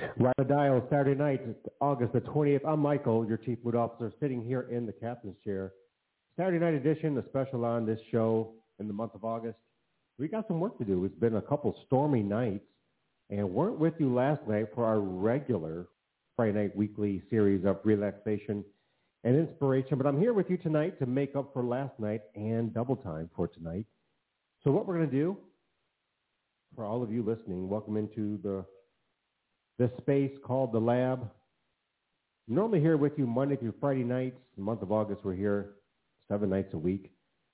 Right on the dial, Saturday night, August the 20th. I'm Michael, your Chief Mood Officer, sitting here in the captain's chair. Saturday night edition, the special on this show in the month of August. We got some work to do. It's been a couple stormy nights, and weren't with you last night for our regular Friday night weekly series of relaxation and inspiration. But I'm here with you tonight to make up for last night and double time for tonight. So what we're going to do, for all of you listening, welcome into this space called The Lab. Normally here with you Monday through Friday nights. The month of August, we're here 7 nights a week.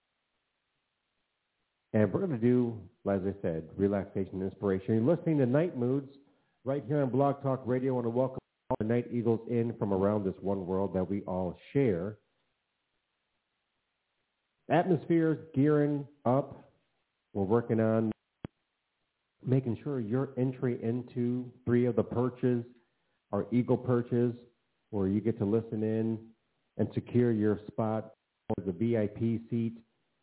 And we're going to do, as I said, relaxation and inspiration. You're listening to Night Moods right here on Blog Talk Radio. I want to welcome all the Night Eagles in from around this one world that we all share. Atmosphere's gearing up. We're working on making sure your entry into 3 of the perches are Eagle perches, where you get to listen in and secure your spot for the VIP seat.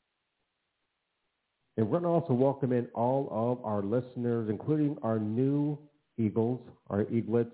And we're going to also welcome in all of our listeners, including our new Eagles, our Eaglets.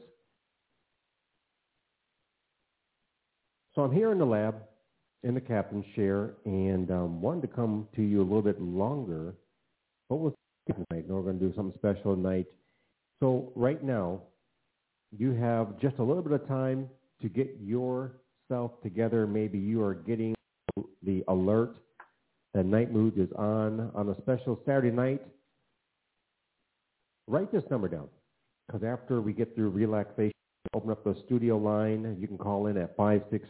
So I'm here in the lab, in the captain's chair, and wanted to come to you a little bit longer, but we'll tonight. We're going to do something special tonight. So right now, you have just a little bit of time to get yourself together. Maybe you are getting the alert that Night Mood is on a special Saturday night. Write this number down, because after we get through relaxation, open up the studio line. You can call in at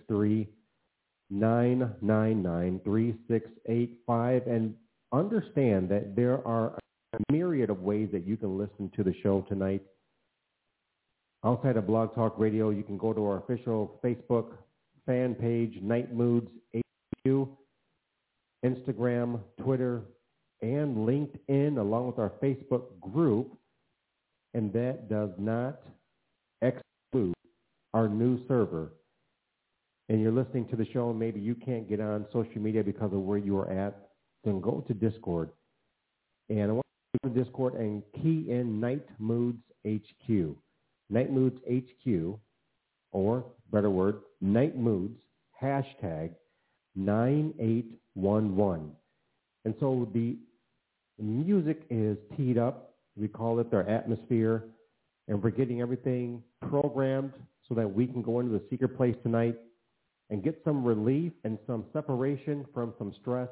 563-999-3685 and understand that there are a myriad of ways that you can listen to the show tonight. Outside of Blog Talk Radio, you can go to our official Facebook fan page, Night Moods HQ, Instagram, Twitter, and LinkedIn, along with our Facebook group. And that does not exclude our new server. And you're listening to the show, and maybe you can't get on social media because of where you are at, then go to Discord. And I want to Discord and key in Night Moods HQ. Night Moods HQ, or better word, Night Moods, hashtag 9811. And so the music is teed up. We call it our atmosphere. And we're getting everything programmed so that we can go into the secret place tonight and get some relief and some separation from some stress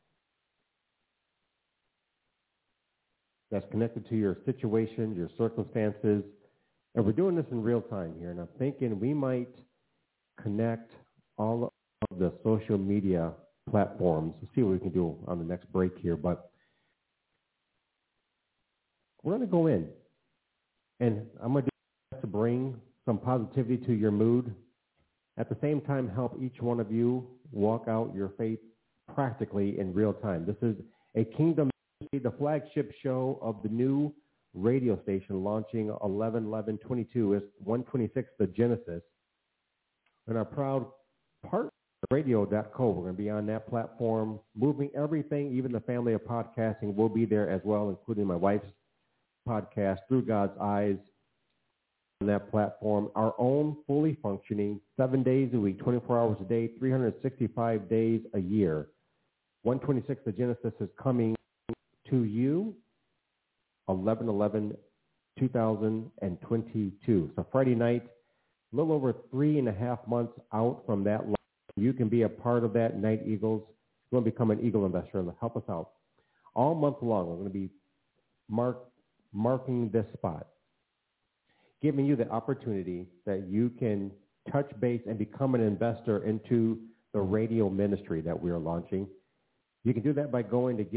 that's connected to your situation, your circumstances. And we're doing this in real time here. And I'm thinking we might connect all of the social media platforms. We'll see what we can do on the next break here. But we're going to go in. And I'm going to do my best to bring some positivity to your mood. At the same time, help each one of you walk out your faith practically in real time. This is a Kingdom, the flagship show of the new radio station launching 11/11/22 is 126, the Genesis. And our proud partner, radio.co, we're going to be on that platform, moving everything, even the family of podcasting will be there as well, including my wife's podcast, Through God's Eyes, on that platform. Our own fully functioning 7 days a week, 24 hours a day, 365 days a year. 126, the Genesis is coming to you 11/11/2022. So Friday night, a little over 3.5 months out from that. You can be a part of that, Night Eagles. If you want to become an Eagle investor, help us out. All month long, we're going to be marking this spot, giving you the opportunity that you can touch base and become an investor into the radio ministry that we are launching. You can do that by going to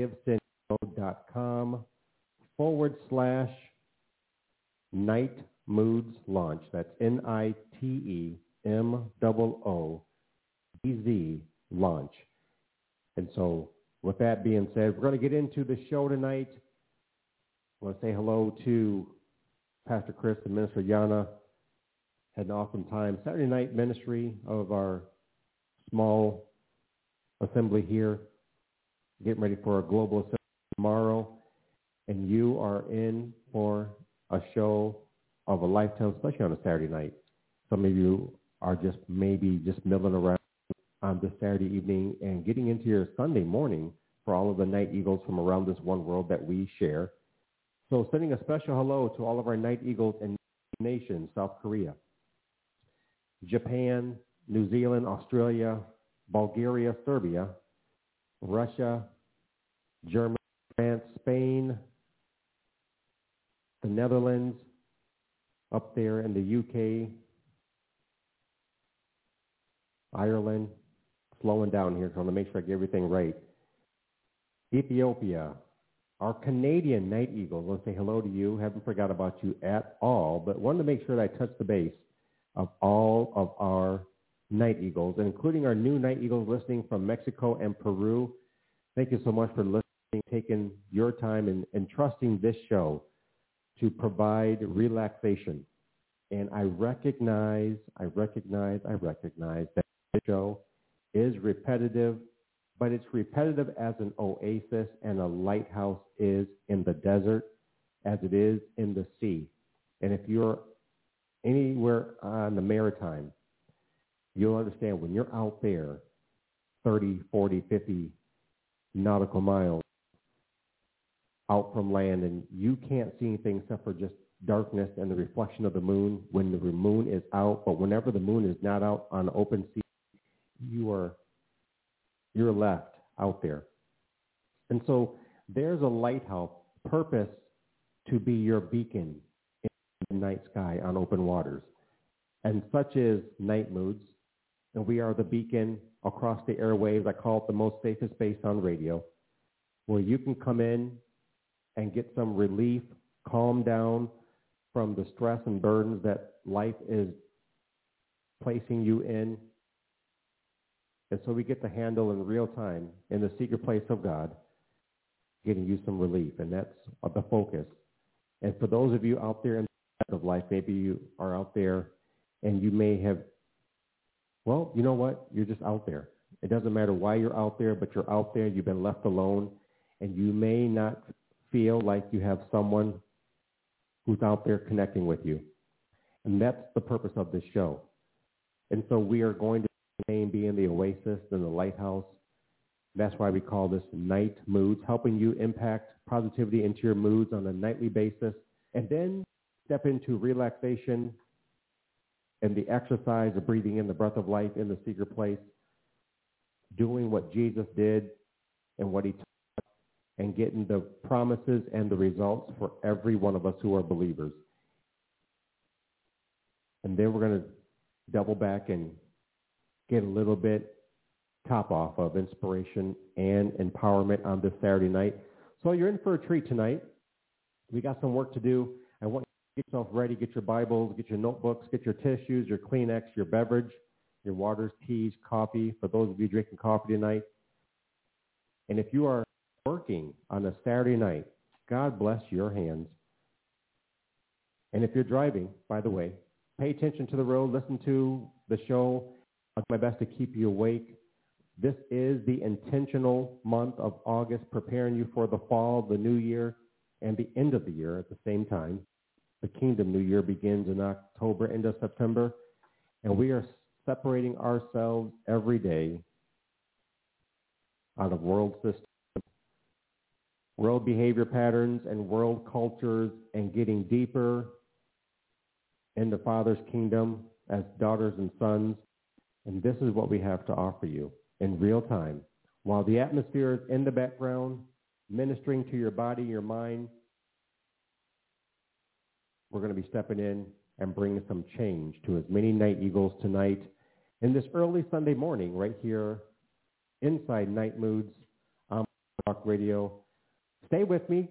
givesend.com/Night Moods Launch. That's NITEMOODZ Launch. And so with that being said, we're going to get into the show tonight. I want to say hello to Pastor Chris and Minister Yana. Had an awesome time. Saturday night ministry of our small assembly here. Getting ready for a global assembly tomorrow. And you are in for a show of a lifetime, especially on a Saturday night. Some of you are just maybe just milling around on this Saturday evening and getting into your Sunday morning for all of the Night Eagles from around this one world that we share. So sending a special hello to all of our Night Eagles in nations, South Korea, Japan, New Zealand, Australia, Bulgaria, Serbia, Russia, Germany, France, Spain, the Netherlands, up there in the UK, Ireland, slowing down here, so I want to make sure I get everything right. Ethiopia, our Canadian Night Eagles, I want to say hello to you. Haven't forgot about you at all, but wanted to make sure that I touch the base of all of our Night Eagles, and including our new Night Eagles listening from Mexico and Peru. Thank you so much for listening, taking your time and trusting this show to provide relaxation. And I recognize that this show is repetitive, but it's repetitive as an oasis and a lighthouse is in the desert, as it is in the sea. And if you're anywhere on the maritime, you'll understand when you're out there 30, 40, 50 nautical miles out from land and you can't see anything except for just darkness and the reflection of the moon when the moon is out. But whenever the moon is not out on the open sea, you're left out there. And so there's a lighthouse purpose to be your beacon in the night sky on open waters. And such is Night Moods. And we are the beacon across the airwaves. I call it the most safest space on radio, where you can come in and get some relief, calm down from the stress and burdens that life is placing you in. And so we get to handle in real time, in the secret place of God, getting you some relief. And that's the focus. And for those of you out there in the of life, maybe you are out there and you may have, well, you know what? You're just out there. It doesn't matter why you're out there, but you're out there. You've been left alone. And you may not feel like you have someone who's out there connecting with you. And that's the purpose of this show. And so we are going to be in the oasis and the lighthouse. That's why we call this Night Moods, helping you impact positivity into your moods on a nightly basis, and then step into relaxation and the exercise of breathing in the breath of life in the secret place, doing what Jesus did and what he taught, and getting the promises and the results for every one of us who are believers. And then we're going to double back and get a little bit top off of inspiration and empowerment on this Saturday night. So you're in for a treat tonight. We got some work to do. I want you to get yourself ready, get your Bibles, get your notebooks, get your tissues, your Kleenex, your beverage, your waters, teas, coffee, for those of you drinking coffee tonight. And if you are working on a Saturday night, God bless your hands. And if you're driving, by the way, pay attention to the road, listen to the show. I'll do my best to keep you awake. This is the intentional month of August, preparing you for the fall, the new year, and the end of the year at the same time. The Kingdom New Year begins in October, end of September, and we are separating ourselves every day out of world systems, world behavior patterns, and world cultures, and getting deeper in the Father's kingdom as daughters and sons. And this is what we have to offer you in real time. While the atmosphere is in the background, ministering to your body, your mind, we're going to be stepping in and bringing some change to as many Night Eagles tonight in this early Sunday morning right here inside Night Moods on Talk Radio. Stay with me.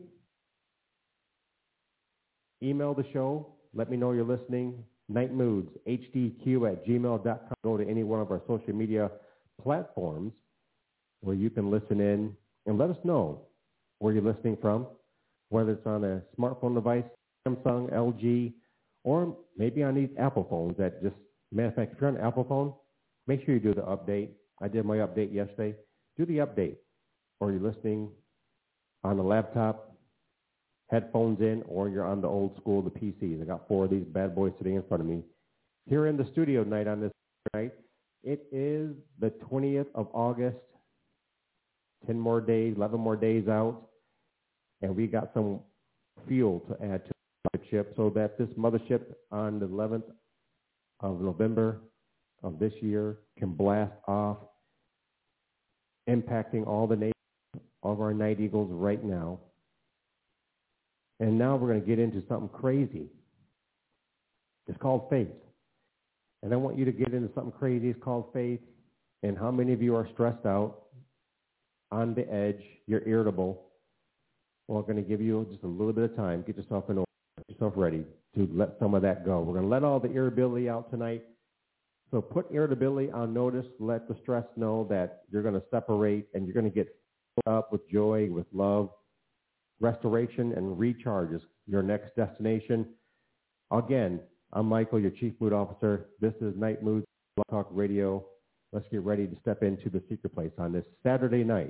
Email the show. Let me know you're listening. nightmoodshdq@gmail.com. Go to any one of our social media platforms where you can listen in and let us know where you're listening from, whether it's on a smartphone device, Samsung, LG, or maybe on these Apple phones that just, matter of fact, if you're on an Apple phone, make sure you do the update. I did my update yesterday. Do the update. Or you're listening on a laptop, headphones in, or you're on the old school, the PCs. I got 4 of these bad boys sitting in front of me. Here in the studio tonight on this night, it is the 20th of August, 10 more days, 11 more days out, and we got some fuel to add to the ship so that this mothership on the 11th of November of this year can blast off, impacting all the nations of our Night Eagles right now. And now we're going to get into something crazy. It's called faith. And I want you to get into something crazy. It's called faith. And how many of you are stressed out, on the edge, you're irritable? Well, I'm going to give you just a little bit of time. Get yourself in order, get yourself ready to let some of that go. We're going to let all the irritability out tonight. So put irritability on notice. Let the stress know that you're going to separate and you're going to get filled up with joy, with love. Restoration and recharge is your next destination. Again, I'm Michael, your Chief Mood Officer. This is Night Moods Blog Talk Radio. Let's get ready to step into the secret place on this Saturday night.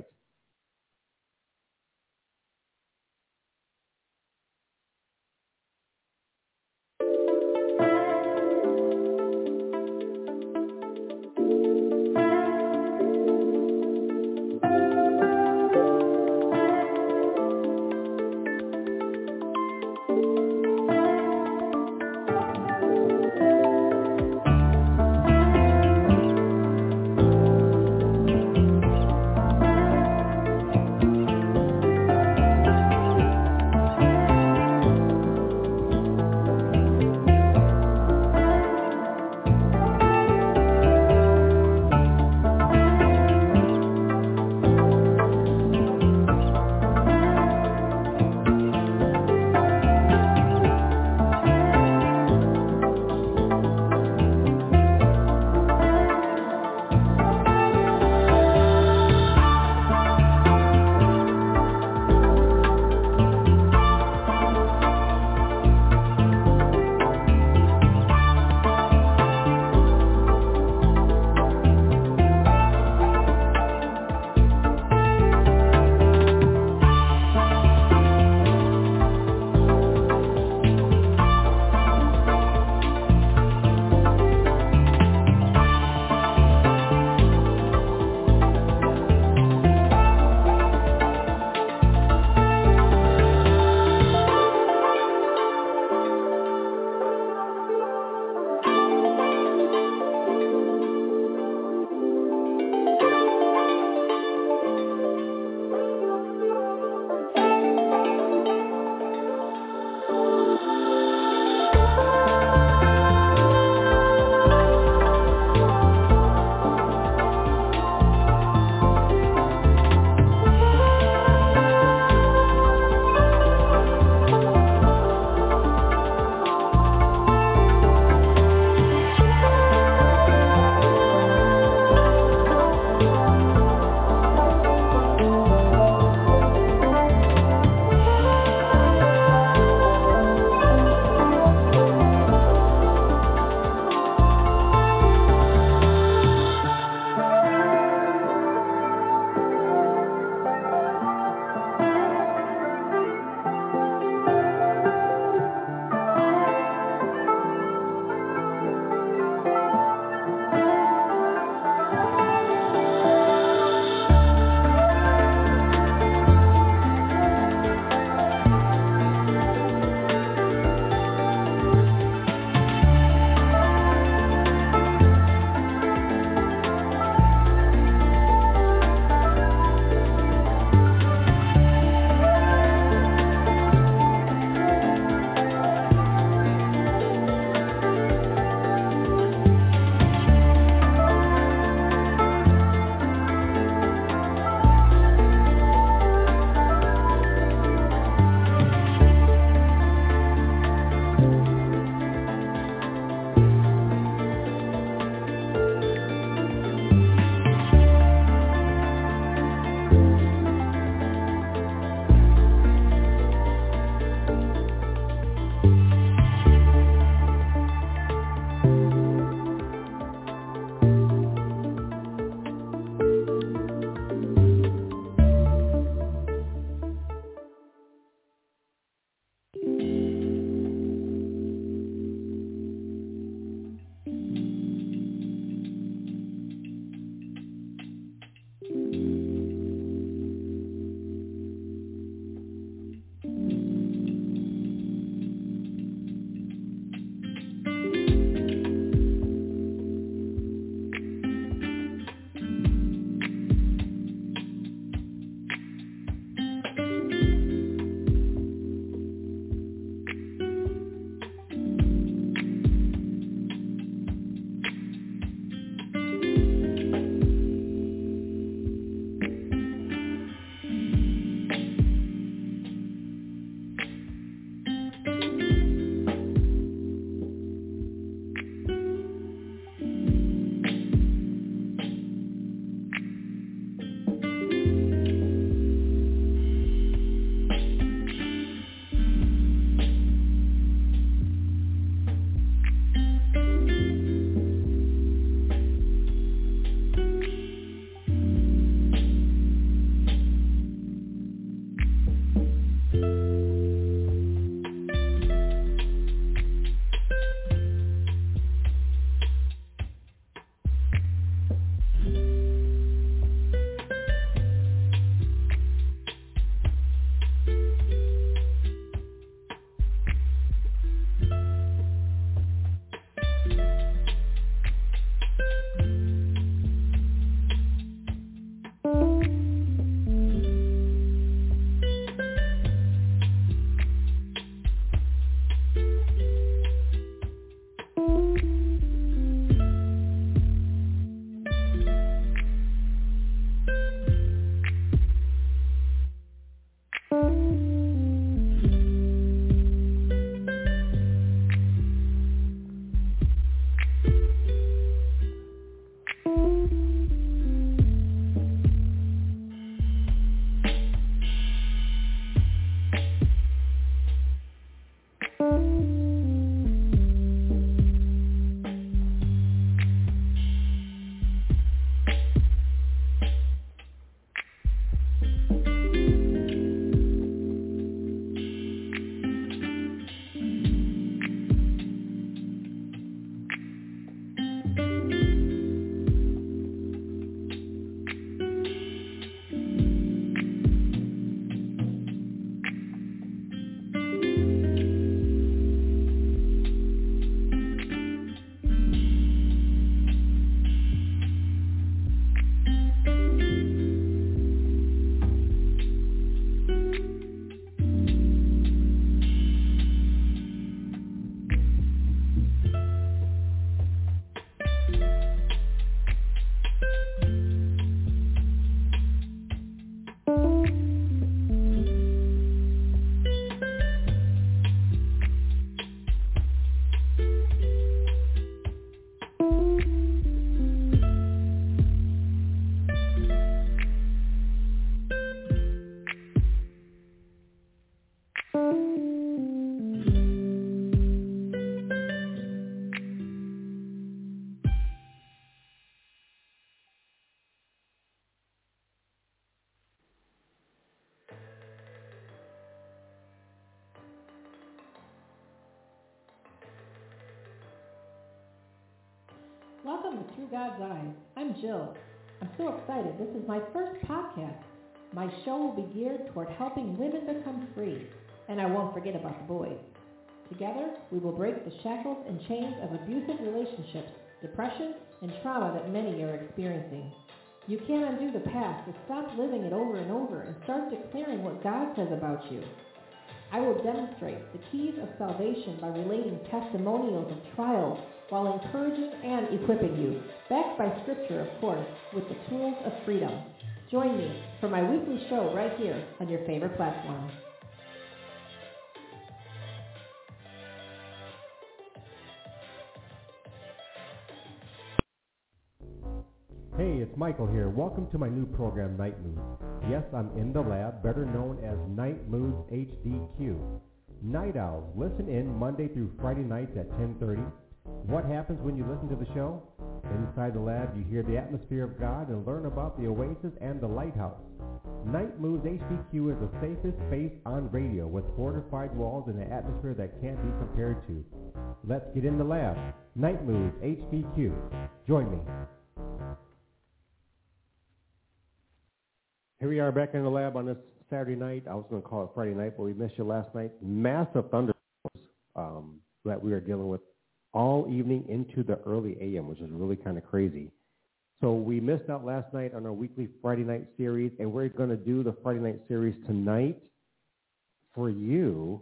Welcome to Through God's Eyes. I'm Jill. I'm so excited. This is my first podcast. My show will be geared toward helping women become free. And I won't forget about the boys. Together, we will break the shackles and chains of abusive relationships, depression, and trauma that many are experiencing. You can't undo the past, so stop living it over and over and start declaring what God says about you. I will demonstrate the keys of salvation by relating testimonials of trials while encouraging and equipping you, backed by Scripture, of course, with the tools of freedom. Join me for my weekly show right here on your favorite platform. Hey, it's Michael here. Welcome to my new program, Night Moods. Yes, I'm in the lab, better known as Night Moods HDQ. Night Owls, listen in Monday through Friday nights at 10:30. What happens when you listen to the show? Inside the lab, you hear the atmosphere of God and learn about the Oasis and the Lighthouse. Night Moods HDQ is the safest space on radio with fortified walls and an atmosphere that can't be compared to. Let's get in the lab. Night Moods HDQ. Join me. Here we are back in the lab on this Saturday night. I was going to call it Friday night, but we missed you last night. Massive thunderstorms that we are dealing with all evening into the early AM, which is really kind of crazy. So we missed out last night on our weekly Friday night series, and we're going to do the Friday night series tonight for you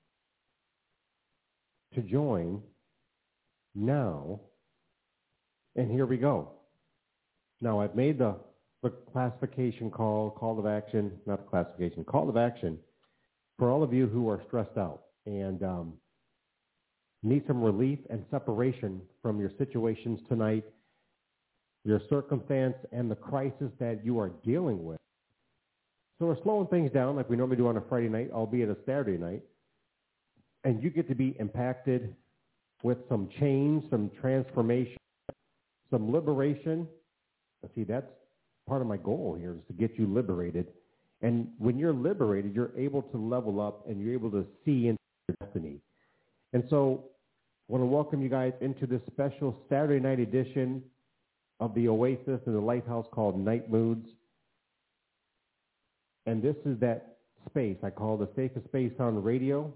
to join now. And here we go. Now, I've made the classification call of action, not the classification, call of action for all of you who are stressed out and need some relief and separation from your situations tonight, your circumstance, and the crisis that you are dealing with. So we're slowing things down like we normally do on a Friday night, albeit a Saturday night, and you get to be impacted with some change, some transformation, some liberation. See, that's part of my goal here is to get you liberated. And when you're liberated, you're able to level up and you're able to see into your destiny. And so I want to welcome you guys into this special Saturday night edition of the Oasis and the Lighthouse called Night Moods. And this is that space I call the safest space on radio,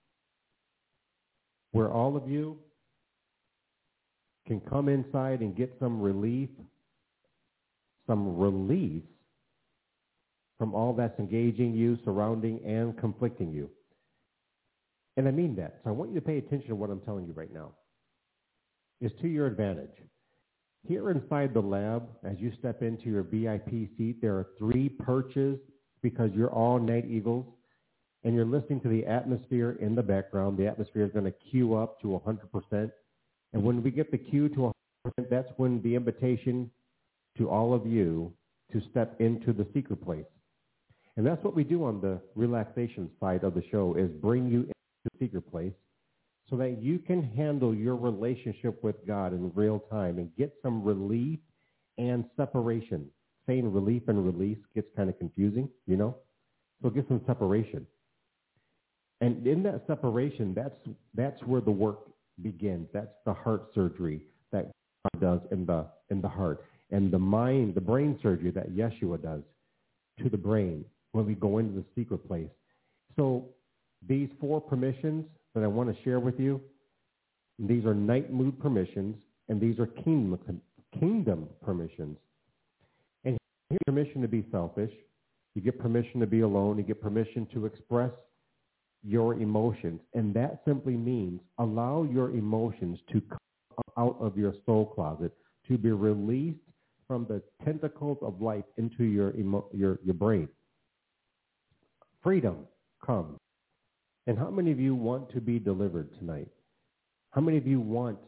where all of you can come inside and get some relief, some release from all that's engaging you, surrounding, and conflicting you. And I mean that. So I want you to pay attention to what I'm telling you right now. It's to your advantage. Here inside the lab, as you step into your VIP seat, there are 3 perches because you're all Night Eagles, and you're listening to the atmosphere in the background. The atmosphere is going to queue up to 100%. And when we get the cue to 100%, that's when the invitation to all of you to step into the secret place. And that's what we do on the relaxation side of the show, is bring you into the secret place so that you can handle your relationship with God in real time and get some relief and separation. Saying relief and release gets kind of confusing, you know? So get some separation. And in that separation, that's where the work begins. That's the heart surgery that God does in the heart. And the mind, the brain surgery that Yeshua does to the brain when we go into the secret place. So these 4 permissions that I want to share with you, these are night mood permissions, and these are kingdom permissions. And you get permission to be selfish. You get permission to be alone. You get permission to express your emotions. And that simply means allow your emotions to come out of your soul closet, to be released from the tentacles of life into your brain. Freedom comes. And how many of you want to be delivered tonight? How many of you want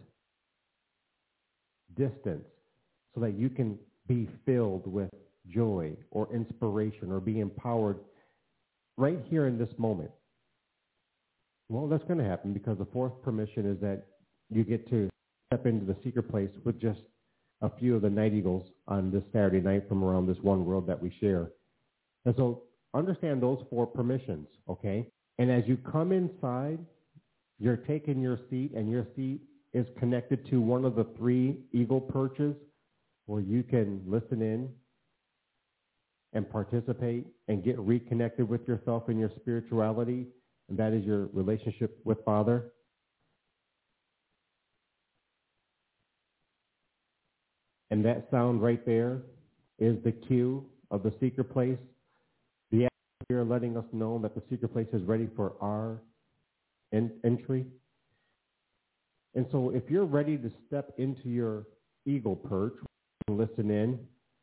distance so that you can be filled with joy or inspiration or be empowered right here in this moment? Well, that's going to happen because the 4th permission is that you get to step into the secret place with just a few of the Night Eagles on this Saturday night from around this one world that we share. And so understand those 4 permissions, okay? And as you come inside, you're taking your seat, and your seat is connected to one of the 3 eagle perches where you can listen in and participate and get reconnected with yourself and your spirituality, and that is your relationship with Father. And that sound right there is the cue of the secret place. The atmosphere letting us know that the secret place is ready for our entry. And so if you're ready to step into your eagle perch and listen in,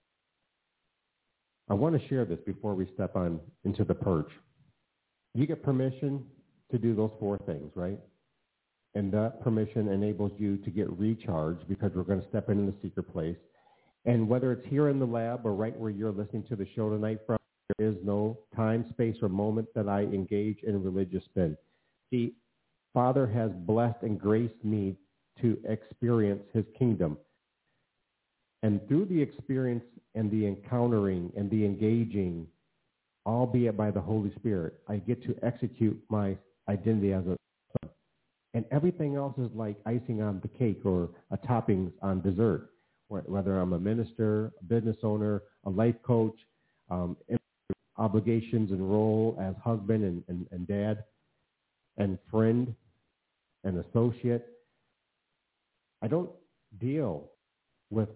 I want to share this before we step on into the perch. You get permission to do those 4 things, right? And that permission enables you to get recharged because we're going to step into the secret place. And whether it's here in the lab or right where you're listening to the show tonight from, there is no time, space, or moment that I engage in religious spin. See, Father has blessed and graced me to experience his kingdom. And through the experience and the encountering and the engaging, albeit by the Holy Spirit, I get to execute my identity as a son. And everything else is like icing on the cake or a toppings on dessert. Whether I'm a minister, a business owner, a life coach, obligations and role as husband and dad and friend and associate. I don't deal with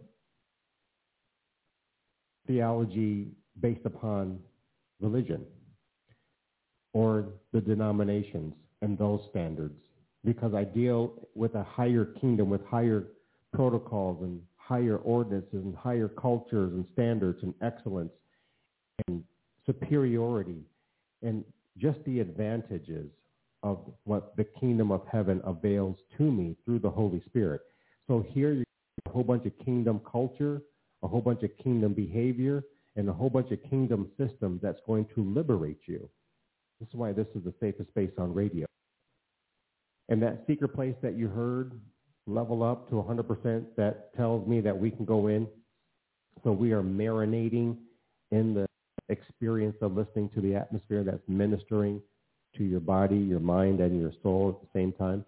theology based upon religion or the denominations and those standards, because I deal with a higher kingdom, with higher protocols and higher ordinances and higher cultures and standards and excellence and superiority and just the advantages of what the kingdom of heaven avails to me through the Holy Spirit. So here you have a whole bunch of kingdom culture, a whole bunch of kingdom behavior, and a whole bunch of kingdom systems that's going to liberate you. This is why this is the safest space on radio. And that secret place that you heard, level up to 100%, that tells me that we can go in. So we are marinating in the experience of listening to the atmosphere that's ministering to your body, your mind, and your soul at the same time.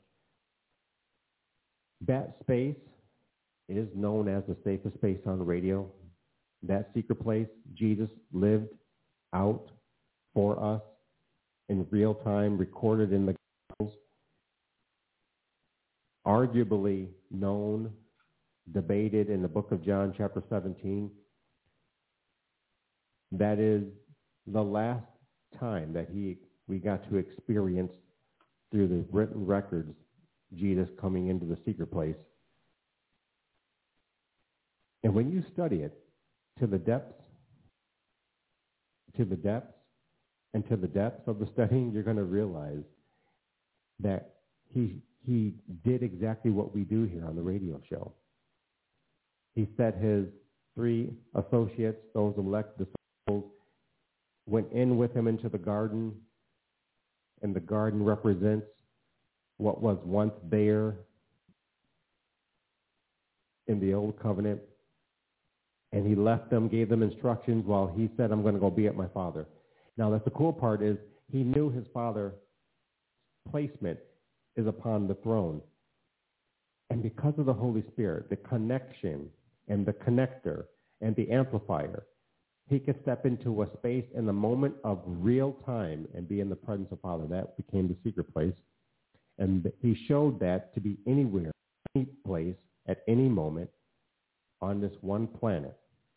That space is known as the safest space on radio. That secret place, Jesus lived out for us in real time, recorded in the Gospels, arguably known, debated in the book of John, chapter 17. That is the last time that we got to experience through the written records Jesus coming into the secret place. And when you study it to the depths of the studying, you're going to realize that he did exactly what we do here on the radio show. He set his 3 associates, those elect disciples, went in with him into the garden, and the garden represents what was once there in the old covenant. And he left them, gave them instructions while he said, I'm going to go be at my Father. Now, that's the cool part is he knew his Father's placement is upon the throne. And because of the Holy Spirit, the connection and the connector and the amplifier, he could step into a space in the moment of real time and be in the presence of Father. That became the secret place. And he showed that to be anywhere, any place, at any moment on this one planet.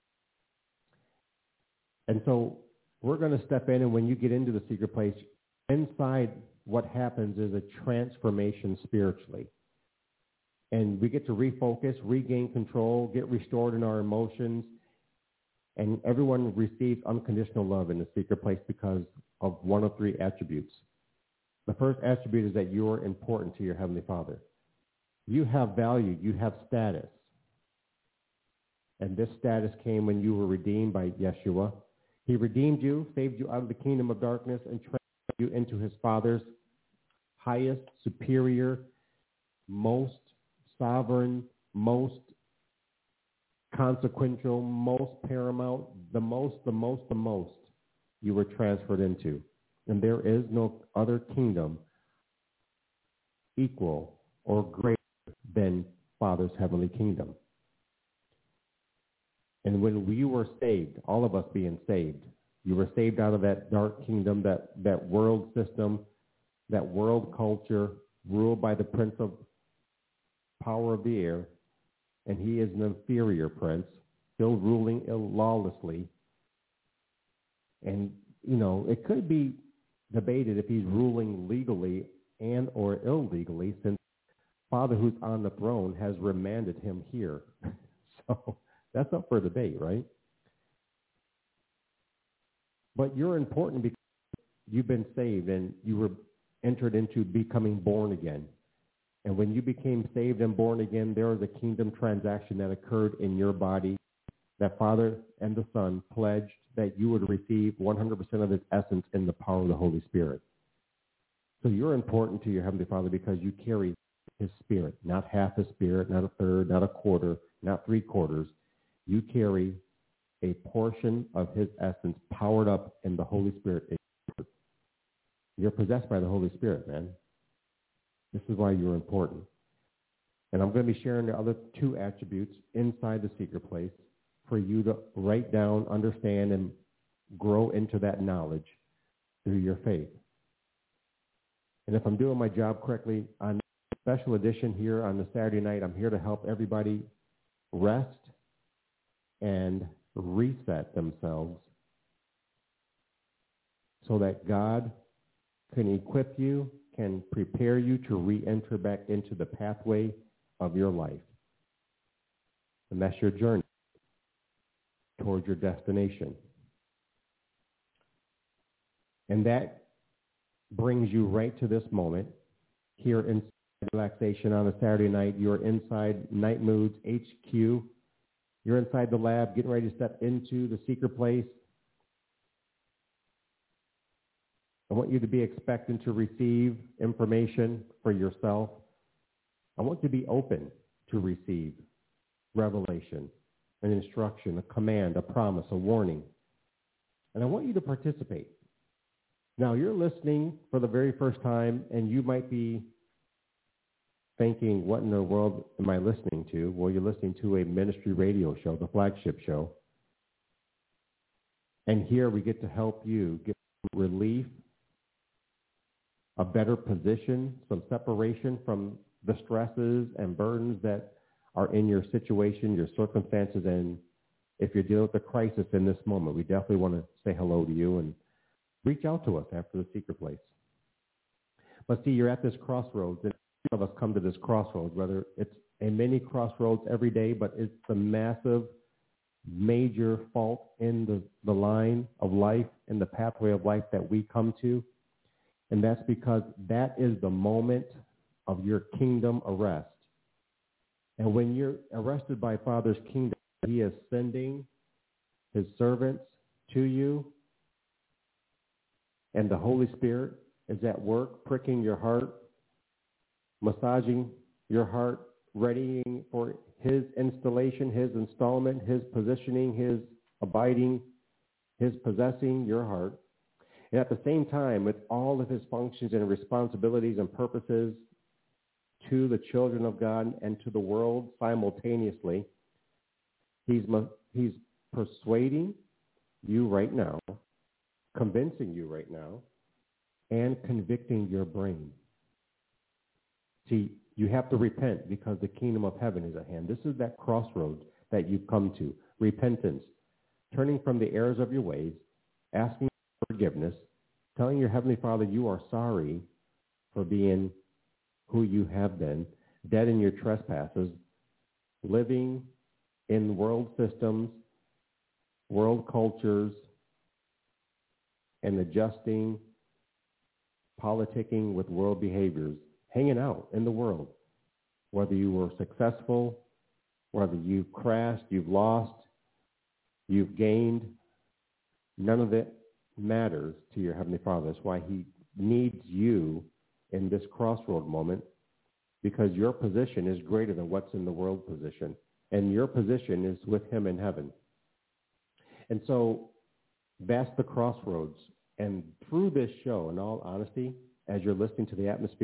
And so we're going to step in, and when you get into the secret place, inside what happens is a transformation spiritually. And we get to refocus, regain control, get restored in our emotions, and everyone receives unconditional love in the secret place because of one of 3 attributes. The first attribute is that you are important to your Heavenly Father. You have value. You have status. And this status came when you were redeemed by Yeshua. He redeemed you, saved you out of the kingdom of darkness, and transferred you into his Father's highest, superior, most sovereign, most consequential, most paramount, the most you were transferred into. And there is no other kingdom equal or greater than Father's heavenly kingdom. And when we were saved, all of us being saved, you were saved out of that dark kingdom, that world system, that world culture ruled by the prince of power of the air, and he is an inferior prince, still ruling lawlessly. And, it could be debated if he's ruling legally and or illegally, since Father who's on the throne has remanded him here. So that's up for debate, right? But you're important because you've been saved and you were entered into becoming born again. And when you became saved and born again, there was a kingdom transaction that occurred in your body that Father and the Son pledged that you would receive 100% of his essence in the power of the Holy Spirit. So you're important to your Heavenly Father because you carry his Spirit, not half his Spirit, not a third, not a quarter, not 3/4. You carry a portion of his essence powered up in the Holy Spirit. You're possessed by the Holy Spirit, man. This is why you're important. And I'm going to be sharing the other 2 attributes inside the secret place for you to write down, understand, and grow into that knowledge through your faith. And if I'm doing my job correctly, on the special edition here on the Saturday night, I'm here to help everybody rest and reset themselves so that God can equip you, can prepare you to re-enter back into the pathway of your life. And that's your journey towards your destination. And that brings you right to this moment here in relaxation on a Saturday night. You're inside Night Moods HQ. You're inside the lab, getting ready to step into the secret place. I want you to be expectant to receive information for yourself. I want you to be open to receive revelation, an instruction, a command, a promise, a warning. And I want you to participate. Now, you're listening for the very first time, and you might be thinking, what in the world am I listening to? Well, you're listening to a ministry radio show, the flagship show. And here we get to help you get relief, a better position, some separation from the stresses and burdens that are in your situation, your circumstances, and if you're dealing with a crisis in this moment, we definitely want to say hello to you and reach out to us after the secret place. But see, you're at this crossroads, and some of us come to this crossroads, whether it's a mini crossroads every day, but it's a massive, major fault in the line of life, in the pathway of life that we come to. And that's because that is the moment of your kingdom arrest. And when you're arrested by Father's kingdom, he is sending his servants to you, and the Holy Spirit is at work pricking your heart, massaging your heart, readying for his installation, his installment, his positioning, his abiding, his possessing your heart. And at the same time, with all of his functions and responsibilities and purposes to the children of God and to the world simultaneously, he's persuading you right now, convincing you right now, and convicting your brain. See, you have to repent because the kingdom of heaven is at hand. This is that crossroads that you've come to. Repentance, turning from the errors of your ways, asking for forgiveness, telling your Heavenly Father you are sorry for being who you have been, dead in your trespasses, living in world systems, world cultures, and adjusting, politicking with world behaviors, hanging out in the world. Whether you were successful, whether you crashed, you've lost, you've gained, none of it matters to your Heavenly Father. That's why he needs you in this crossroad moment, because your position is greater than what's in the world position, and your position is with him in heaven. And so that's the crossroads. And through this show, in all honesty, as you're listening to the atmosphere,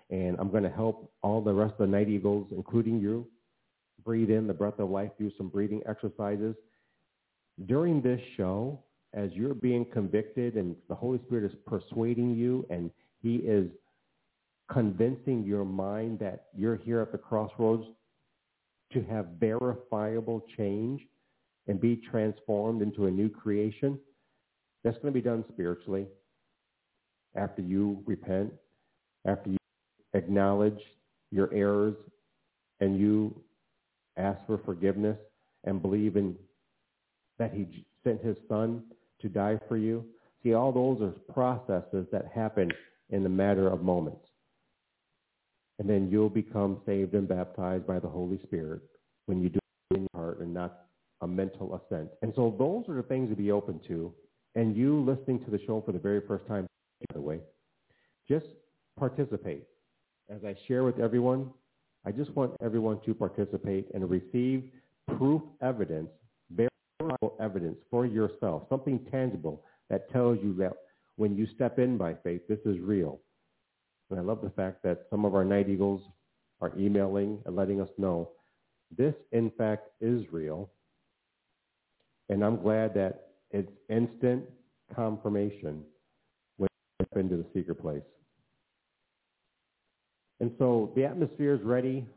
And I'm going to help all the rest of the Night Eagles, including you, breathe in the breath of life, do some breathing exercises. During this show, as you're being convicted and the Holy Spirit is persuading you and he is convincing your mind that you're here at the crossroads to have verifiable change and be transformed into a new creation, that's going to be done spiritually after you repent, after you acknowledge your errors and you ask for forgiveness and believe in that he sent his son to die for you. See, all those are processes that happen in the matter of moments. And then you'll become saved and baptized by the Holy Spirit when you do it in your heart and not a mental assent. And so those are the things to be open to. And you listening to the show for the very first time, by the way, just participate. As I share with everyone, I just want everyone to participate and receive proof evidence, verifiable evidence for yourself, something tangible that tells you that when you step in by faith, this is real. And I love the fact that some of our Night Eagles are emailing and letting us know this, in fact, is real. And I'm glad that it's instant confirmation when you step into the secret place. And so the atmosphere is ready.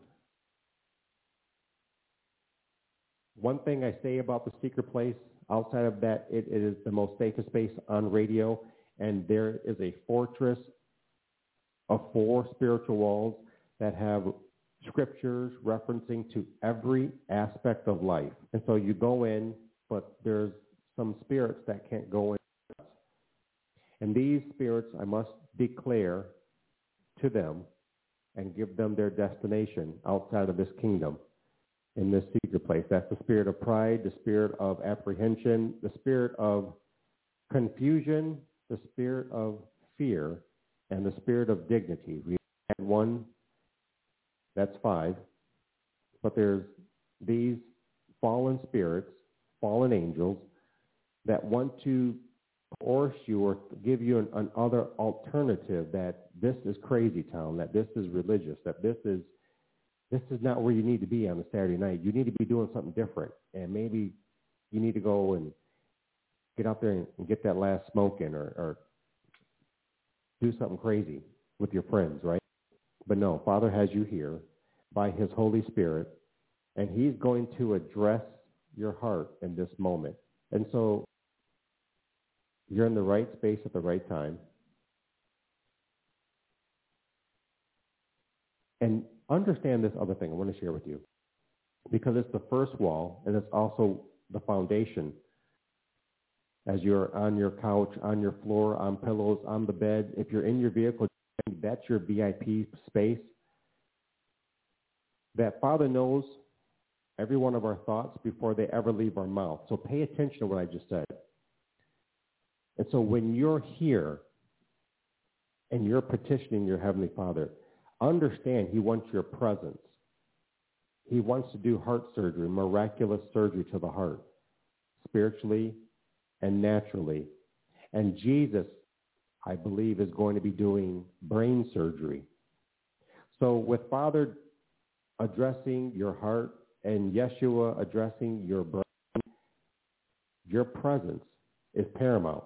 One thing I say about the secret place, outside of that, it is the most safest space on radio, and there is a fortress of 4 spiritual walls that have scriptures referencing to every aspect of life. And so you go in, but there's some spirits that can't go in. And these spirits, I must declare to them and give them their destination outside of this kingdom in this secret place. That's the spirit of pride, the spirit of apprehension, the spirit of confusion, the spirit of fear, and the spirit of dignity. We had 1, that's 5. But there's these fallen spirits, fallen angels, that want to coerce you or give you an other alternative that this is crazy town, that this is religious, that this is not where you need to be on a Saturday night. You need to be doing something different. And maybe you need to go and get out there and get that last smoke in or do something crazy with your friends, right? But no, Father has you here by his Holy Spirit, and he's going to address your heart in this moment. And so you're in the right space at the right time. And understand this other thing I want to share with you, because it's the first wall, and it's also the foundation. As you're on your couch, on your floor, on pillows, on the bed, if you're in your vehicle, that's your VIP space. That Father knows every one of our thoughts before they ever leave our mouth. So pay attention to what I just said. And so when you're here and you're petitioning your Heavenly Father, understand he wants your presence. He wants to do heart surgery, miraculous surgery to the heart, spiritually and naturally. And Jesus, I believe, is going to be doing brain surgery. So with Father addressing your heart and Yeshua addressing your brain, your presence is paramount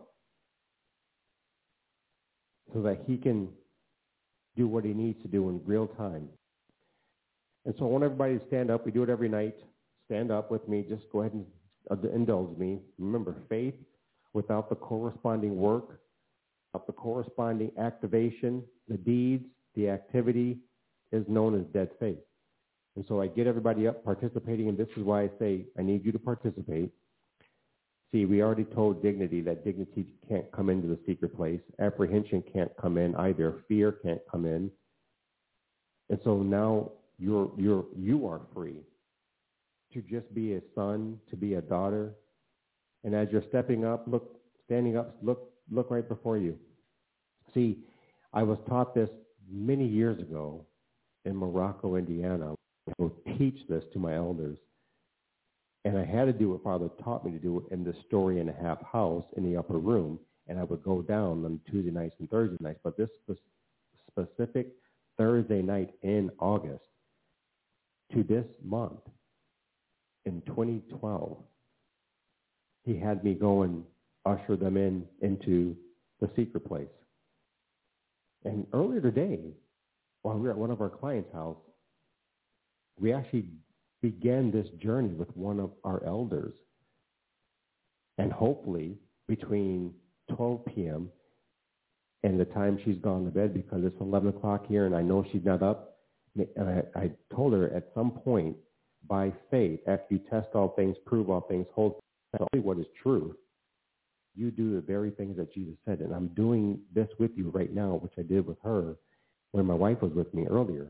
so that he can do what he needs to do in real time. And so I want everybody to stand up. We do it every night. Stand up with me. Just go ahead and indulge me. Remember, faith without the corresponding work, without the corresponding activation, the deeds, the activity is known as dead faith. And so I get everybody up participating, and this is why I say I need you to participate. See, we already told dignity that dignity can't come into the secret place. Apprehension can't come in either. Fear can't come in. And so now you are free to just be a son, to be a daughter. And as you're stepping up, standing up, look right before you. See, I was taught this many years ago in Morocco, Indiana. I will teach this to my elders. And I had to do what Father taught me to do in the story-and-a-half house in the upper room. And I would go down on Tuesday nights and Thursday nights. But this specific Thursday night in August to this month in 2012, he had me go and usher them into the secret place. And earlier today, while we were at one of our clients' house, we actually began this journey with one of our elders. And hopefully between 12 p.m. and the time she's gone to bed, because it's 11 o'clock here and I know she's not up, and I told her at some point, by faith, after you test all things, prove all things, hold only what is truth, you do the very things that Jesus said. And I'm doing this with you right now, which I did with her when my wife was with me earlier.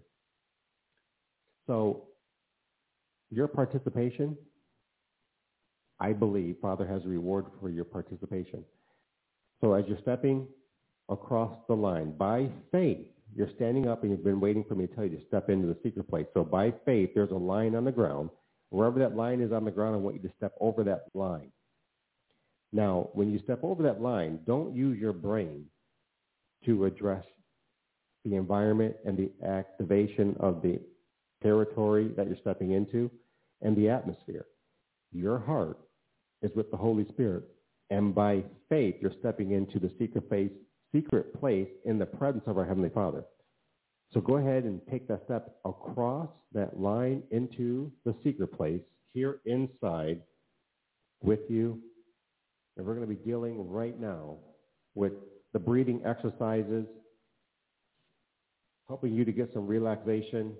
So your participation, I believe Father has a reward for your participation. So as you're stepping across the line, by faith, you're standing up and you've been waiting for me to tell you to step into the secret place. So by faith, there's a line on the ground. Wherever that line is on the ground, I want you to step over that line. Now, when you step over that line, don't use your brain to address the environment and the activation of the territory that you're stepping into and the atmosphere. Your heart is with the Holy Spirit, and by faith, you're stepping into the secret place in the presence of our Heavenly Father. So go ahead and take that step across that line into the secret place here inside with you. And we're going to be dealing right now with the breathing exercises, helping you to get some relaxation,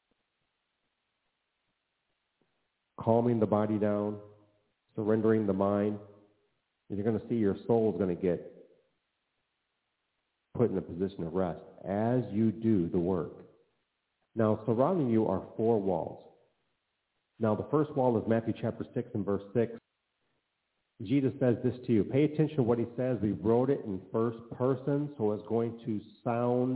calming the body down, surrendering the mind. And you're going to see your soul is going to get put in a position of rest as you do the work. Now, surrounding you are 4 walls. Now, the first wall is Matthew chapter 6 and verse 6. Jesus says this to you. Pay attention to what he says. We wrote it in first person, so it's going to sound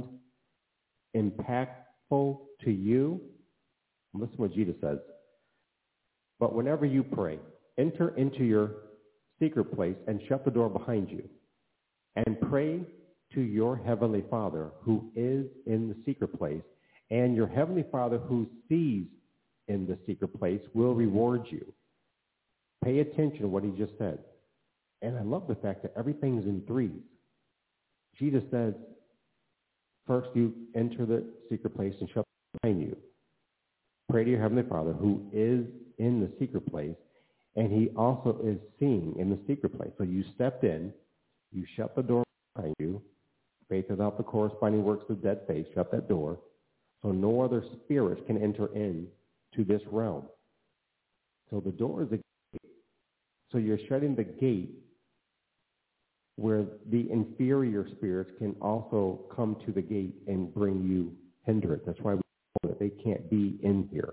impactful to you. Listen to what Jesus says. But whenever you pray, enter into your secret place and shut the door behind you, and pray to your heavenly Father who is in the secret place, and your heavenly Father who sees in the secret place will reward you. Pay attention to what he just said. And I love the fact that everything's in threes. Jesus says, first you enter the secret place and shut the door behind you. Pray to your heavenly Father who is in the secret place, and he also is seeing in the secret place. So you stepped in, you shut the door behind you. Faith without the corresponding works of dead faith, shut that door, so no other spirit can enter in to this realm. So the door is a gate. So you're shutting the gate where the inferior spirits can also come to the gate and bring you hindrance. That's why we know that they can't be in here.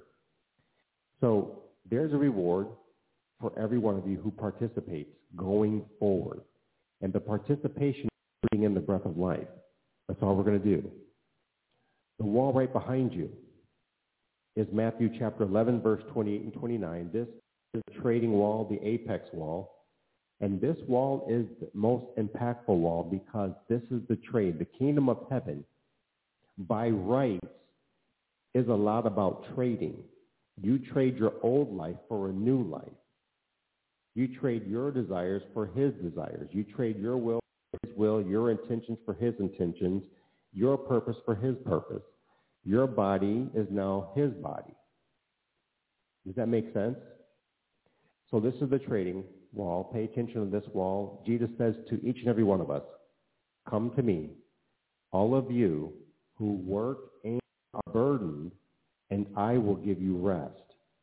So there's a reward for every one of you who participates going forward. And the participation is breathing in the breath of life. That's all we're going to do. The wall right behind you is Matthew chapter 11, verse 28 and 29. This is the trading wall, the apex wall. And this wall is the most impactful wall because this is the trade. The kingdom of heaven, by rights, is a lot about trading. You trade your old life for a new life. You trade your desires for his desires. You trade your will for his will, your intentions for his intentions, your purpose for his purpose. Your body is now his body. Does that make sense? So this is the trading wall. Pay attention to this wall. Jesus says to each and every one of us, come to me, all of you who work and are burdened, and I will give you rest.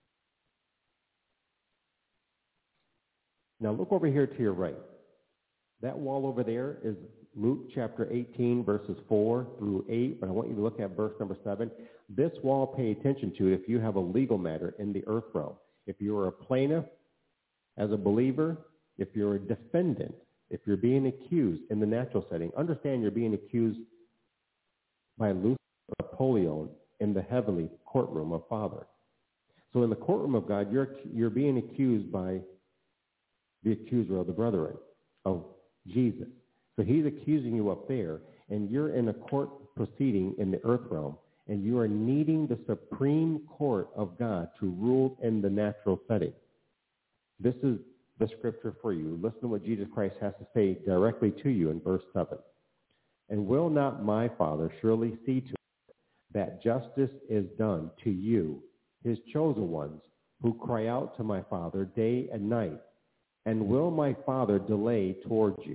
Now look over here to your right. That wall over there is Luke chapter 18, verses 4 through 8, but I want you to look at verse number 7. This wall, pay attention to if you have a legal matter in the earth realm. If you're a plaintiff as a believer, if you're a defendant, if you're being accused in the natural setting, understand you're being accused by Lucifer Apollyon in the heavenly courtroom of Father. So in the courtroom of God, you're being accused by the accuser of the brethren, of Jesus. So he's accusing you up there, and you're in a court proceeding in the earth realm, and you are needing the Supreme Court of God to rule in the natural setting. This is the scripture for you. Listen to what Jesus Christ has to say directly to you in verse 7. And will not my Father surely see to it that justice is done to you, his chosen ones, who cry out to my Father day and night? And will my Father delay towards you?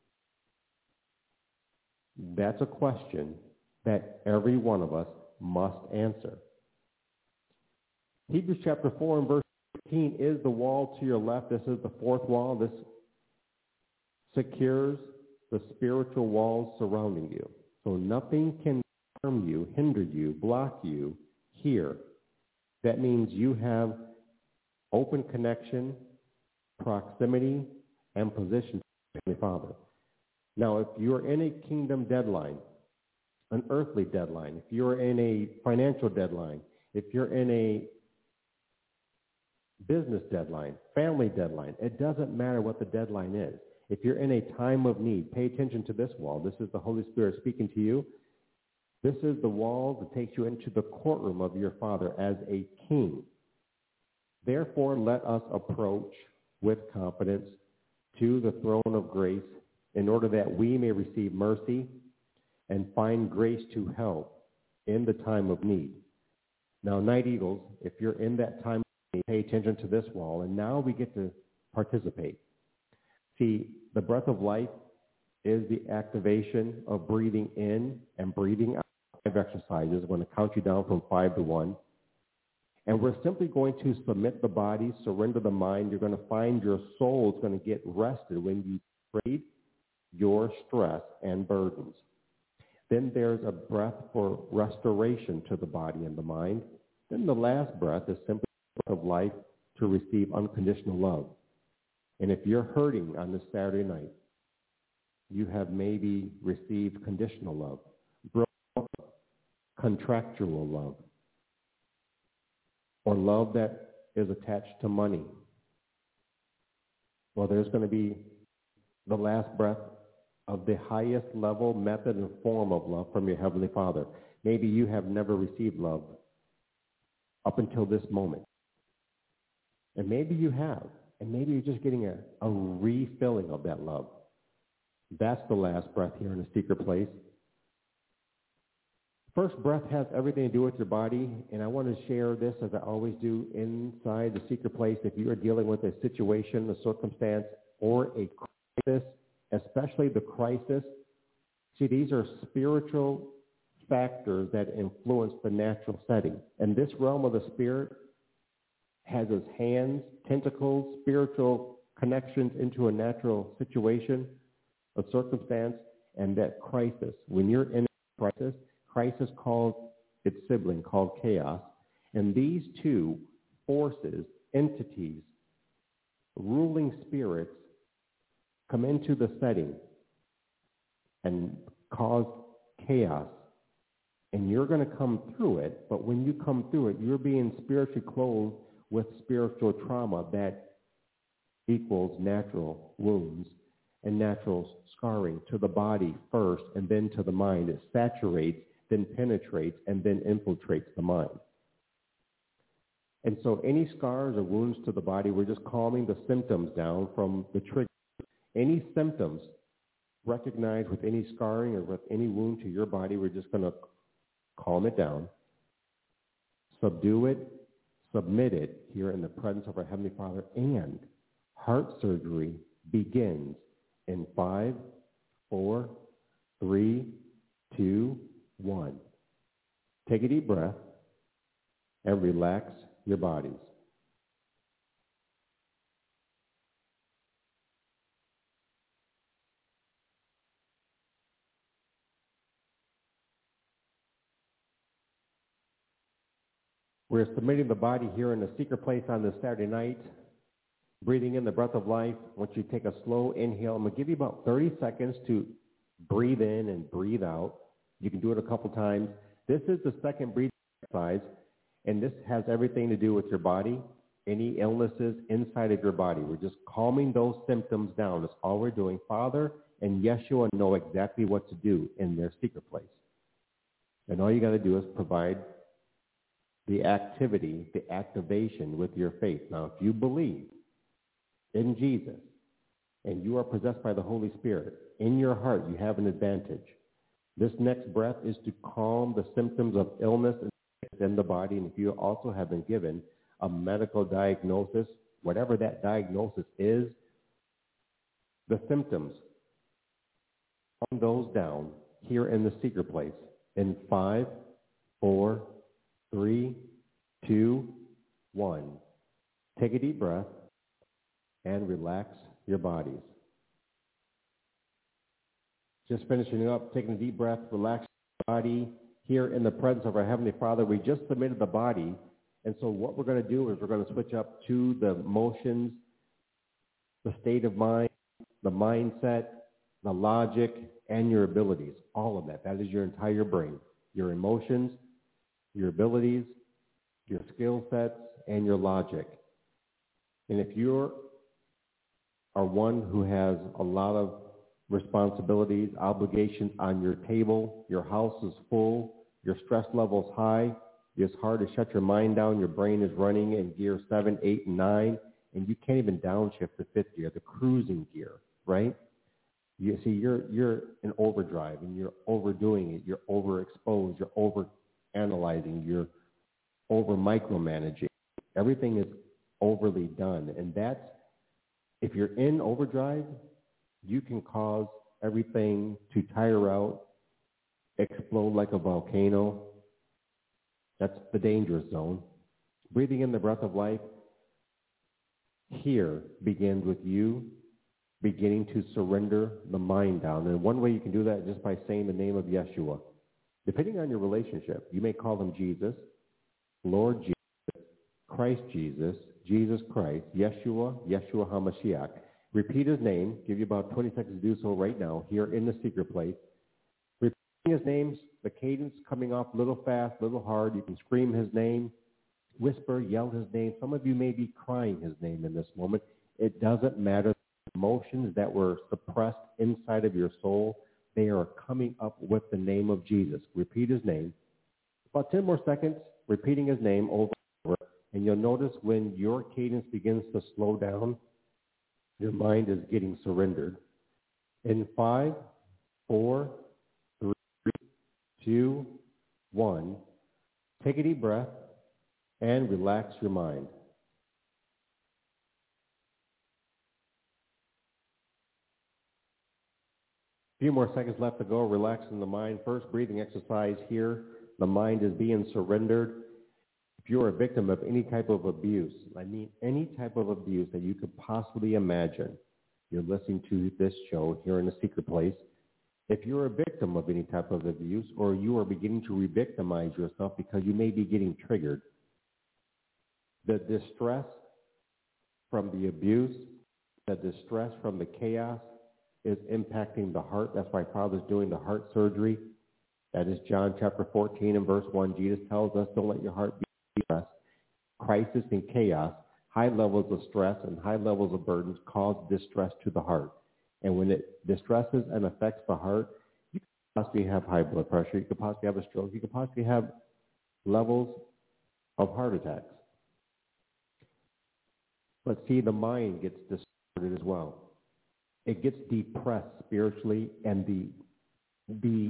That's a question that every one of us must answer. Hebrews chapter 4 and verse 15 is the wall to your left. This is the fourth wall. This secures the spiritual walls surrounding you. So nothing can harm you, hinder you, block you here. That means you have open connection, proximity, and position to the Father. Now, if you're in a kingdom deadline, an earthly deadline, if you're in a financial deadline, if you're in a business deadline, family deadline, it doesn't matter what the deadline is. If you're in a time of need, pay attention to this wall. This is the Holy Spirit speaking to you. This is the wall that takes you into the courtroom of your Father as a king. Therefore, let us approach with confidence to the throne of grace in order that we may receive mercy and find grace to help in the time of need. Now, Night Eagles, if you're in that time of need, pay attention to this wall, and now we get to participate. See, the breath of life is the activation of breathing in and breathing out. 5 exercises. I'm going to count you down from 5 to 1. And we're simply going to submit the body, surrender the mind. You're going to find your soul is going to get rested when you trade your stress and burdens. Then there's a breath for restoration to the body and the mind. Then the last breath is simply the breath of life to receive unconditional love. And if you're hurting on this Saturday night, you have maybe received conditional love, contractual love, or love that is attached to money. Well, there's going to be the last breath of the highest level, method, and form of love from your Heavenly Father. Maybe you have never received love up until this moment. And maybe you have. And maybe you're just getting a refilling of that love. That's the last breath here in the secret place. First breath has everything to do with your body, and I want to share this as I always do inside the secret place. If you are dealing with a situation, a circumstance, or a crisis, especially the crisis, see, these are spiritual factors that influence the natural setting. And this realm of the spirit has its hands, tentacles, spiritual connections into a natural situation, a circumstance, and that crisis. When you're in a crisis calls its sibling called chaos, and these two forces, entities, ruling spirits come into the setting and cause chaos. And you're going to come through it, but when you come through it, you're being spiritually clothed with spiritual trauma that equals natural wounds and natural scarring to the body first and then to the mind. It saturates, then penetrates, and then infiltrates the mind. And so any scars or wounds to the body, we're just calming the symptoms down from the trigger. Any symptoms recognized with any scarring or with any wound to your body, we're just going to calm it down, subdue it, submit it here in the presence of our Heavenly Father, and heart surgery begins in 5, 4, 3, 2, 1. Take a deep breath and relax your bodies. We're submitting the body here in the secret place on this Saturday night, breathing in the breath of life. I want you to take a slow inhale. I'm going to give you about 30 seconds to breathe in and breathe out. You can do it a couple times. This is the second breathing exercise, and this has everything to do with your body, any illnesses inside of your body. We're just calming those symptoms down. That's all we're doing. Father and Yeshua know exactly what to do in their secret place. And all you got to do is provide the activity, the activation with your faith. Now, if you believe in Jesus and you are possessed by the Holy Spirit, in your heart you have an advantage. This next breath is to calm the symptoms of illness in the body. And if you also have been given a medical diagnosis, whatever that diagnosis is, the symptoms, calm those down here in the secret place in 5, 4, 3, 2, 1. Take a deep breath and relax your bodies. Just finishing up, taking a deep breath, relax your body. Here in the presence of our Heavenly Father, we just submitted the body. And so what we're going to do is we're going to switch up to the emotions, the state of mind, the mindset, the logic, and your abilities. All of that. That is your entire brain. Your emotions, your abilities, your skill sets, and your logic. And if you are one who has a lot of responsibilities, obligations on your table, your house is full, your stress level is high, it's hard to shut your mind down, your brain is running in gear 7, 8, and 9, and you can't even downshift to 5th gear, the cruising gear, right? You see, you're in overdrive, and you're overdoing it, you're overexposed, you're over-analyzing, you're over-micromanaging. Everything is overly done, and that's, if you're in overdrive, you can cause everything to tire out, explode like a volcano. That's the dangerous zone. Breathing in the breath of life here begins with you beginning to surrender the mind down. And one way you can do that is just by saying the name of Yeshua. Depending on your relationship, you may call him Jesus, Lord Jesus, Christ Jesus, Jesus Christ, Yeshua, Yeshua HaMashiach. Repeat his name. Give you about 20 seconds to do so right now here in the secret place. Repeating his name, the cadence coming off a little fast, a little hard. You can scream his name, whisper, yell his name. Some of you may be crying his name in this moment. It doesn't matter. The emotions that were suppressed inside of your soul, they are coming up with the name of Jesus. Repeat his name. About 10 more seconds, repeating his name over and over. And you'll notice when your cadence begins to slow down, your mind is getting surrendered. In 5, 4, 3, 2, 1, take a deep breath and relax your mind. A few more seconds left to go, relaxing the mind. First breathing exercise here. The mind is being surrendered. If you're a victim of any type of abuse, I mean any type of abuse that you could possibly imagine, you're listening to this show here in the secret place. If you're a victim of any type of abuse, or you are beginning to re-victimize yourself because you may be getting triggered, the distress from the abuse, the distress from the chaos is impacting the heart. That's why Father's doing the heart surgery. That is John chapter 14 and verse 1. Jesus tells us, don't let your heart be distressed. Crisis and chaos, high levels of stress and high levels of burdens cause distress to the heart. And when it distresses and affects the heart, you could possibly have high blood pressure, you could possibly have a stroke, you could possibly have levels of heart attacks. But see, the mind gets distorted as well. It gets depressed spiritually, and the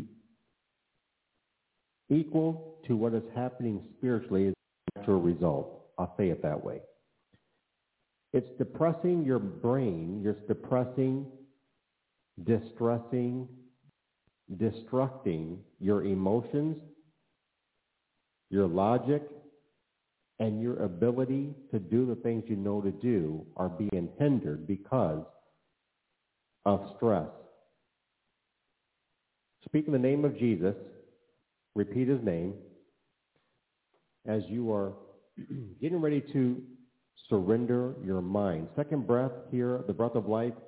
equal to what is happening spiritually is the natural result. I'll say it that way. It's depressing your brain. You're depressing, distressing, destructing your emotions, your logic, and your ability to do the things you know to do are being hindered because of stress. Speak in the name of Jesus. Repeat his name as you are getting ready to surrender your mind. Second breath here, the breath of life.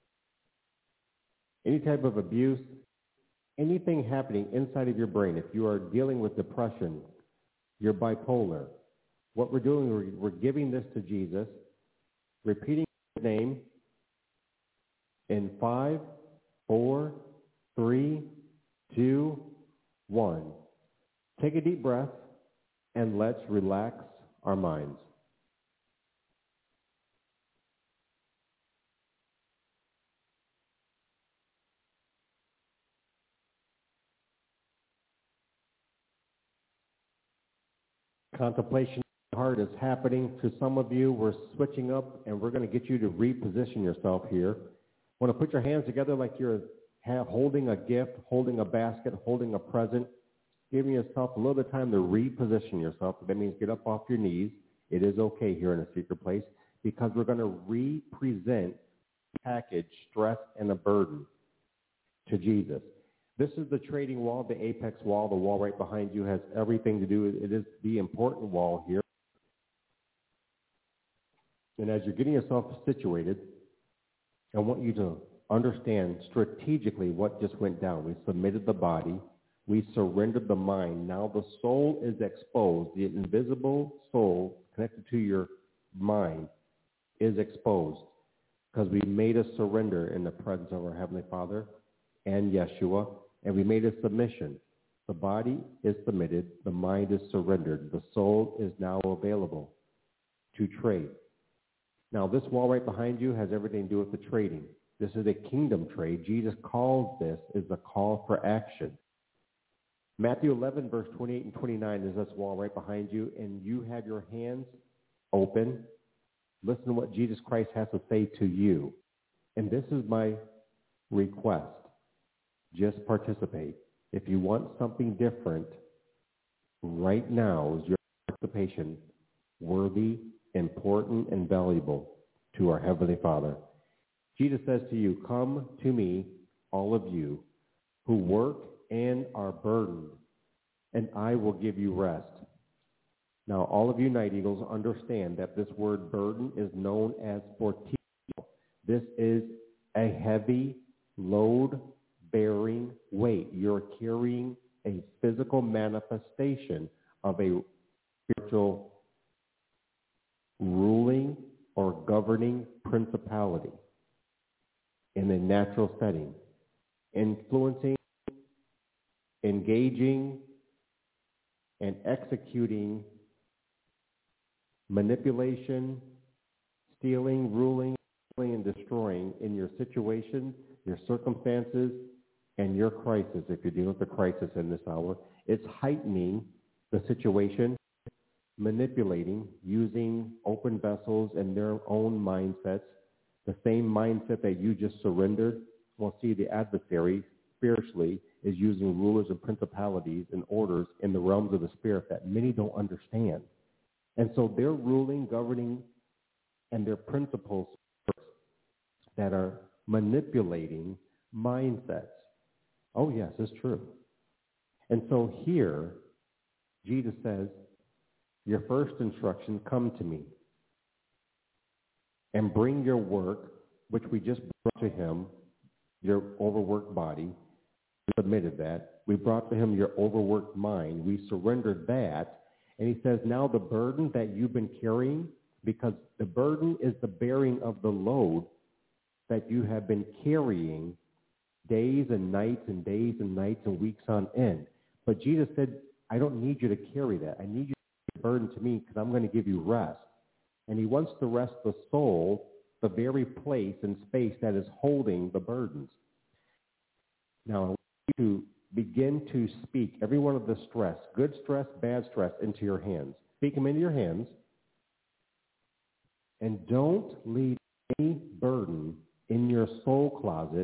Any type of abuse, anything happening inside of your brain, if you are dealing with depression, you're bipolar, what we're doing, we're giving this to Jesus, repeating his name in 5, 4, 3, 2, 1. Take a deep breath and let's relax our minds. Contemplation of the heart is happening to some of you. We're switching up and we're going to get you to reposition yourself here. Want to put your hands together like you're holding a gift, holding a basket, holding a present, giving yourself a little bit of time to reposition yourself. That means get up off your knees. It is okay here in a secret place because we're going to represent package, stress, and a burden to Jesus. This is the trading wall, the apex wall. The wall right behind you has everything to do with it. It is the important wall here. And as you're getting yourself situated, I want you to understand strategically what just went down. We submitted the body. We surrendered the mind. Now the soul is exposed. The invisible soul connected to your mind is exposed because we made a surrender in the presence of our Heavenly Father and Yeshua, and we made a submission. The body is submitted. The mind is surrendered. The soul is now available to trade. Now, this wall right behind you has everything to do with the trading. This is a kingdom trade. Jesus calls this is a call for action. Matthew 11, verse 28 and 29 is this wall right behind you, and you have your hands open. Listen to what Jesus Christ has to say to you. And this is my request. Just participate. If you want something different, right now is your participation worthy, important, and valuable to our Heavenly Father. Jesus says to you, come to me, all of you who work and are burdened, and I will give you rest. Now, all of you Night Eagles understand that this word burden is known as fortino. This is a heavy load-bearing weight. You're carrying a physical manifestation of a spiritual ruling or governing principality in a natural setting, influencing, engaging, and executing manipulation, stealing, ruling, and destroying in your situation, your circumstances, and your crisis. If you're dealing with a crisis in this hour, it's heightening the situation, manipulating, using open vessels and their own mindsets, the same mindset that you just surrendered. Well, see, the adversary spiritually is using rulers and principalities and orders in the realms of the spirit that many don't understand. And so they're ruling, governing, and their principles that are manipulating mindsets. Oh, yes, it's true. And so here, Jesus says, your first instruction, come to me and bring your work, which we just brought to him, your overworked body. We submitted that. We brought to him your overworked mind. We surrendered that. And he says, now the burden that you've been carrying, because the burden is the bearing of the load that you have been carrying days and nights and days and nights and weeks on end. But Jesus said, I don't need you to carry that. I need you to burden to me because I'm going to give you rest. And he wants to rest the soul, the very place and space that is holding the burdens. Now, I want you to begin to speak every one of the stress, good stress, bad stress, into your hands. Speak them into your hands. And don't leave any burden in your soul closet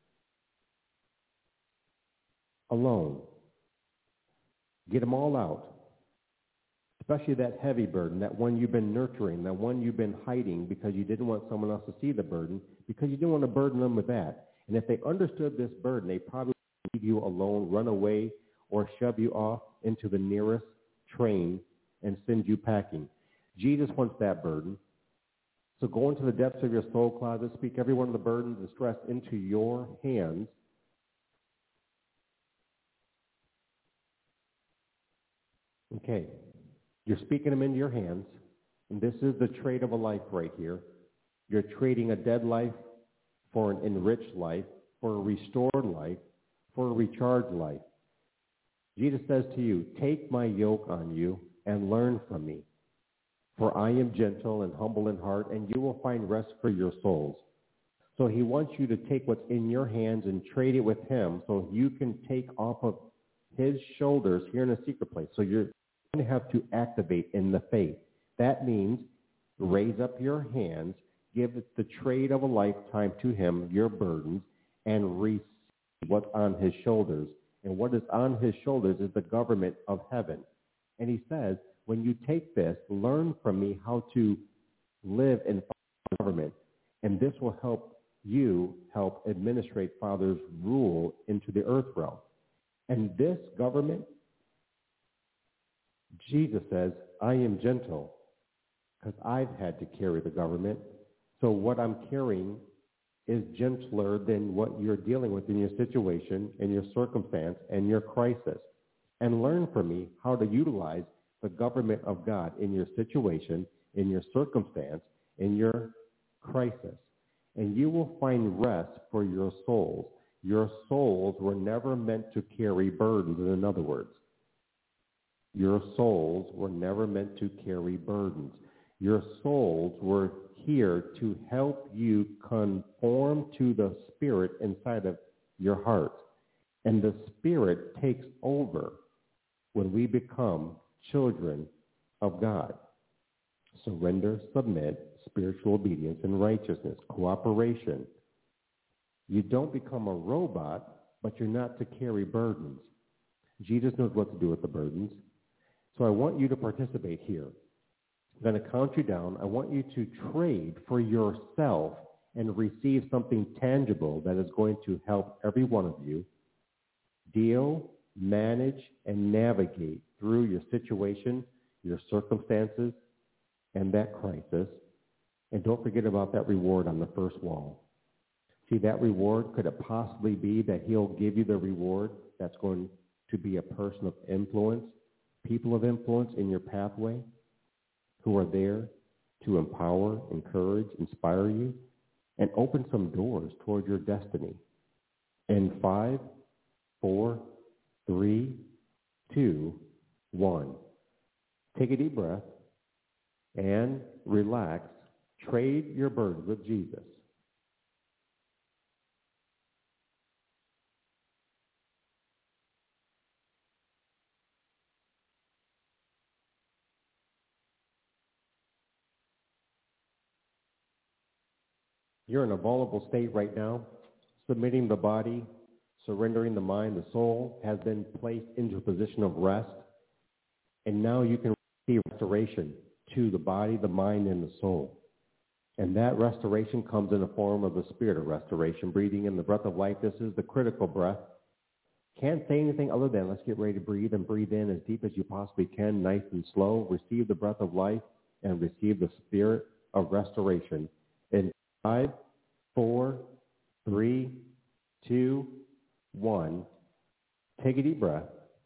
alone. Get them all out. Especially that heavy burden, that one you've been nurturing, that one you've been hiding because you didn't want someone else to see the burden, because you didn't want to burden them with that. And if they understood this burden, they probably would leave you alone, run away, or shove you off into the nearest train and send you packing. Jesus wants that burden. So go into the depths of your soul closet, speak every one of the burdens and stress into your hands. Okay. You're speaking them into your hands, and this is the trade of a life right here. You're trading a dead life for an enriched life, for a restored life, for a recharged life. Jesus says to you, take my yoke on you and learn from me. For I am gentle and humble in heart, and you will find rest for your souls. So he wants you to take what's in your hands and trade it with him so you can take off of his shoulders here in a secret place. So you're going to have to activate in the faith. That means raise up your hands, give the trade of a lifetime to him, your burdens, and receive what's on his shoulders. And what is on his shoulders is the government of heaven. And he says, when you take this, learn from me how to live in government. And this will help you help administrate Father's rule into the earth realm. And this government, Jesus says, I am gentle because I've had to carry the government. So what I'm carrying is gentler than what you're dealing with in your situation, in your circumstance, and your crisis. And learn from me how to utilize the government of God in your situation, in your circumstance, in your crisis. And you will find rest for your souls. Your souls were never meant to carry burdens, in other words. Your souls were never meant to carry burdens. Your souls were here to help you conform to the Spirit inside of your heart. And the Spirit takes over when we become children of God. Surrender, submit, spiritual obedience, and righteousness, cooperation. You don't become a robot, but you're not to carry burdens. Jesus knows what to do with the burdens. So I want you to participate here. I'm going to count you down. I want you to trade for yourself and receive something tangible that is going to help every one of you deal, manage, and navigate through your situation, your circumstances, and that crisis. And don't forget about that reward on the first wall. See, that reward, could it possibly be that he'll give you the reward that's going to be a person of influence, people of influence in your pathway who are there to empower, encourage, inspire you, and open some doors toward your destiny. In 5, 4, 3, 2, 1. Take a deep breath and relax. Trade your burdens with Jesus. You're in a vulnerable state right now. Submitting the body, surrendering the mind, the soul has been placed into a position of rest. And now you can receive restoration to the body, the mind, and the soul. And that restoration comes in the form of the spirit of restoration, breathing in the breath of life. This is the critical breath. Can't say anything other than let's get ready to breathe and breathe in as deep as you possibly can, nice and slow. Receive the breath of life and receive the spirit of restoration. In 5, 4, 3, 2, 1. Take a deep breath.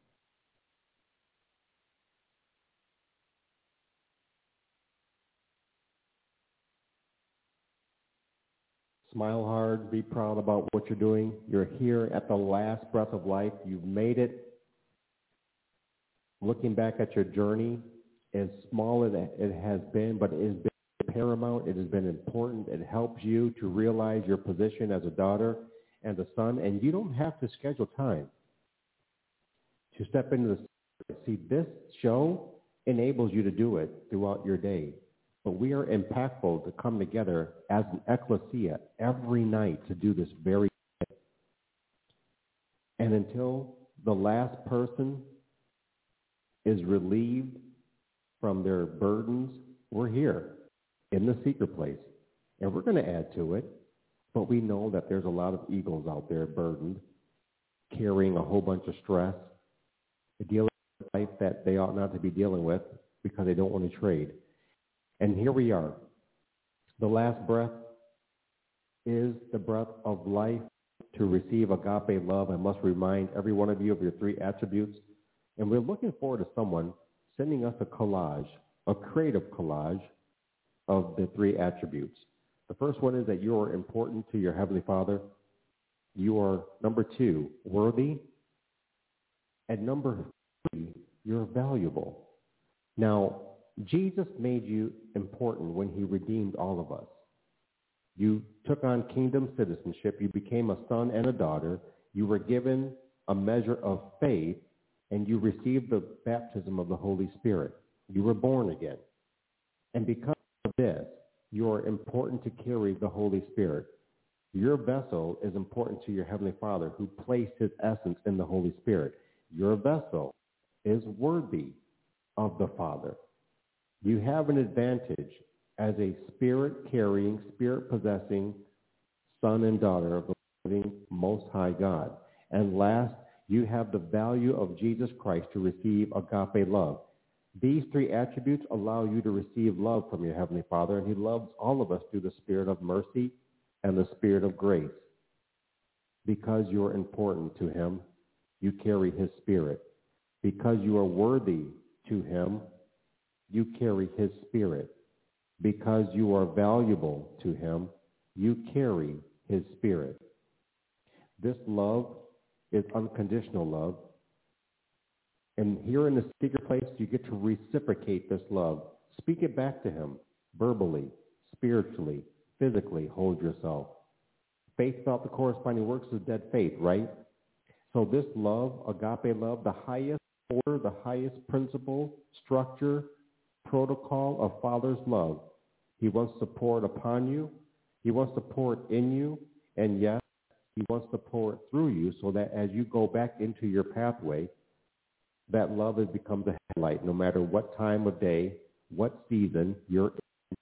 Smile hard. Be proud about what you're doing. You're here at the last breath of life. You've made it. Looking back at your journey, as small as it has been, but it has been paramount. It has been important. It helps you to realize your position as a daughter and a son. And you don't have to schedule time to step into the. See, this show enables you to do it throughout your day. But we are impactful to come together as an ecclesia every night to do this very thing. And until the last person is relieved from their burdens, we're here in the secret place. And we're going to add to it. But we know that there's a lot of eagles out there burdened, carrying a whole bunch of stress, dealing with life that they ought not to be dealing with because they don't want to trade. And here we are. The last breath is the breath of life. To receive agape love, I must remind every one of you of your 3 attributes. And we're looking forward to someone sending us a collage, a creative collage of the 3 attributes. The first one is that you are important to your Heavenly Father. You are, number 2, worthy. And number 3, you're valuable. Now, Jesus made you important when he redeemed all of us. You took on kingdom citizenship. You became a son and a daughter. You were given a measure of faith, and you received the baptism of the Holy Spirit. You were born again. And because of this, you are important to carry the Holy Spirit. Your vessel is important to your Heavenly Father, who placed his essence in the Holy Spirit. Your vessel is worthy of the Father. You have an advantage as a spirit-carrying, spirit-possessing son and daughter of the living Most High God. And last, you have the value of Jesus Christ to receive agape love. These 3 attributes allow you to receive love from your Heavenly Father, and he loves all of us through the spirit of mercy and the spirit of grace. Because you are important to him, you carry his spirit. Because you are worthy to him, you carry his spirit. Because you are valuable to him, you carry his spirit. This love is unconditional love. And here in the secret place, you get to reciprocate this love. Speak it back to him, verbally, spiritually, physically. Hold yourself. Faith without the corresponding works is dead faith, right? So this love, agape love, the highest order, the highest principle, structure, protocol of Father's love, he wants to pour it upon you. He wants to pour it in you. And yes, he wants to pour it through you so that as you go back into your pathway, that love has become the headlight, no matter what time of day, what season you're in,